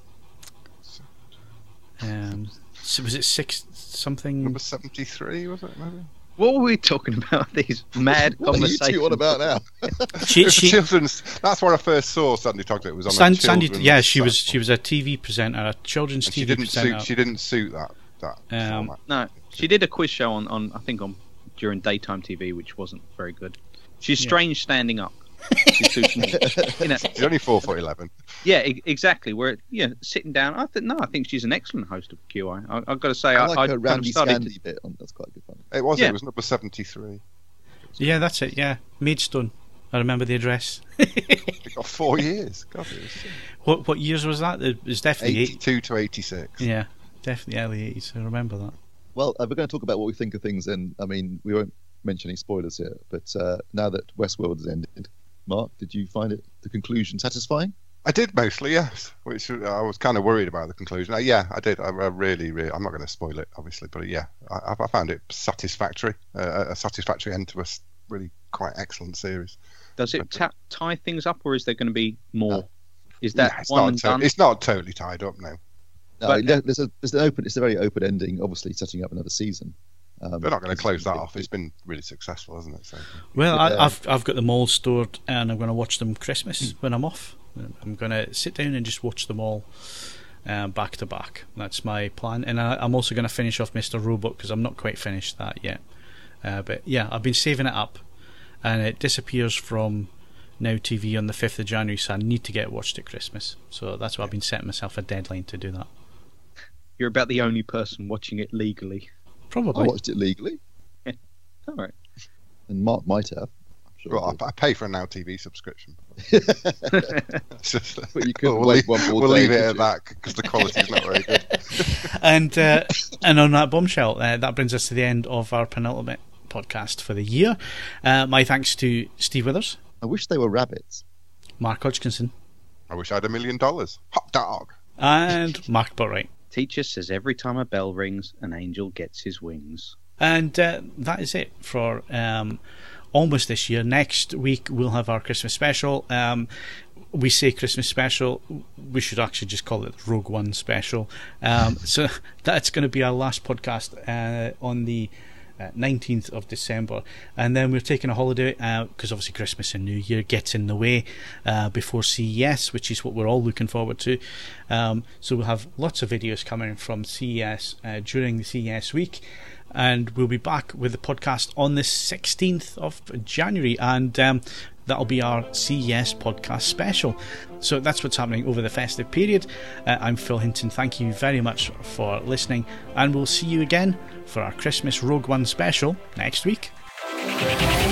S1: um, so was it six something?
S3: Number seventy-three, was it, maybe?
S4: What were we talking about? These mad
S2: What are you
S4: conversations.
S2: two on about now?
S1: She,
S3: It was
S1: she,
S3: children's. That's where I first saw Sandy Toxic. It was on
S1: San,
S3: a
S1: Sandy,
S3: children's
S1: yeah, she was
S3: platform.
S1: she was a T V presenter, a children's
S3: And
S1: T
S3: she
S1: V
S3: didn't
S1: presenter.
S3: suit. She didn't suit that. That
S1: Um,
S3: format.
S4: No, she did a quiz show on, on I think on during daytime T V, which wasn't very good. She's
S1: Yeah.
S4: strange standing up. She's too small. You know,
S3: She's only four foot eleven.
S4: yeah, e- exactly. Where yeah, sitting down. I think no, I think she's an excellent host of Q I. I I've got to say,
S2: I
S4: I,
S2: like
S4: I
S2: her
S4: kind of
S2: Randy
S4: started.
S2: Scandy bit. On, that's quite good fun.
S3: It was.
S4: Yeah.
S3: It was number seventy-three.
S1: Yeah, that's it. Yeah, Maidstone. I remember the address.
S3: It got four years. God, it was
S1: What what years was that? It was definitely eight.
S3: eighty-two to eighty-six.
S1: Yeah, definitely early eighties. I remember that.
S2: Well, uh, we're going to talk about what we think of things, and I mean, we won't mention any spoilers here. But uh, now that Westworld has ended, Mark, did you find it the conclusion satisfying?
S3: I did mostly, yes. Which I was kind of worried about the conclusion. Uh, yeah, I did. I, I really, really. I'm not going to spoil it, obviously, but yeah, I, I found it satisfactory. Uh, a satisfactory end to a s- really quite excellent series.
S4: Does it ta- tie things up, or is there going to be more?
S2: No.
S4: Is that
S3: Yeah, it's
S4: one
S3: not.
S4: and
S3: to-
S4: done?
S3: It's not totally tied up now.
S2: No,
S4: But-
S2: there- there's a there's an open. It's a very open ending. Obviously, setting up another season. Um,
S3: They're not going to
S2: it's-
S3: close that off. It's been really successful, hasn't it? So,
S1: Well,
S2: Yeah.
S1: I, I've I've got them all stored, and I'm going to watch them Christmas when I'm off. I'm going to sit down and just watch them all uh, back to back. That's my plan, and I, I'm also going to finish off Mister Robot because I'm not quite finished that yet. Uh, but yeah, I've been saving it up, and it disappears from Now T V on the fifth of January, so I need to get it watched at Christmas. So that's why I've been setting myself a deadline to do that.
S4: You're about the only person watching it legally.
S2: I
S1: Probably.
S2: watched it legally,
S4: All right.
S2: and Mark might have. I'm sure
S3: well,
S2: he
S3: I, I pay for a Now T V subscription.
S2: did.
S3: It's just,
S2: But you couldn't
S3: we'll
S2: wait
S3: leave,
S2: one more
S3: we'll
S2: day,
S3: leave it
S2: could
S3: at
S2: you?
S3: that because the quality is not very good.
S1: And uh, and on that bombshell, uh, that brings us to the end of our penultimate podcast for the year. Uh, my thanks to Steve Withers,
S2: I wish they were rabbits.
S1: Mark Hodgkinson,
S3: I wish I had a million dollars. Hot dog.
S1: and Mark Botwright.
S4: Teacher says every time a bell rings, an angel gets his wings.
S1: And uh, that is it for um, almost this year. Next week we'll have our Christmas special. Um, we say Christmas special, we should actually just call it Rogue One special. Um, so that's going to be our last podcast uh, on the uh, nineteenth of December, and then we're taking a holiday because obviously Christmas and New Year gets in the way uh, before C E S, which is what we're all looking forward to. Um, so we'll have lots of videos coming from C E S uh, during the C E S week, and we'll be back with the podcast on the sixteenth of January, and um, that'll be our C E S podcast special. So that's what's happening over the festive period. uh, I'm Phil Hinton, thank you very much for listening, and we'll see you again for our Christmas Rogue One special next week.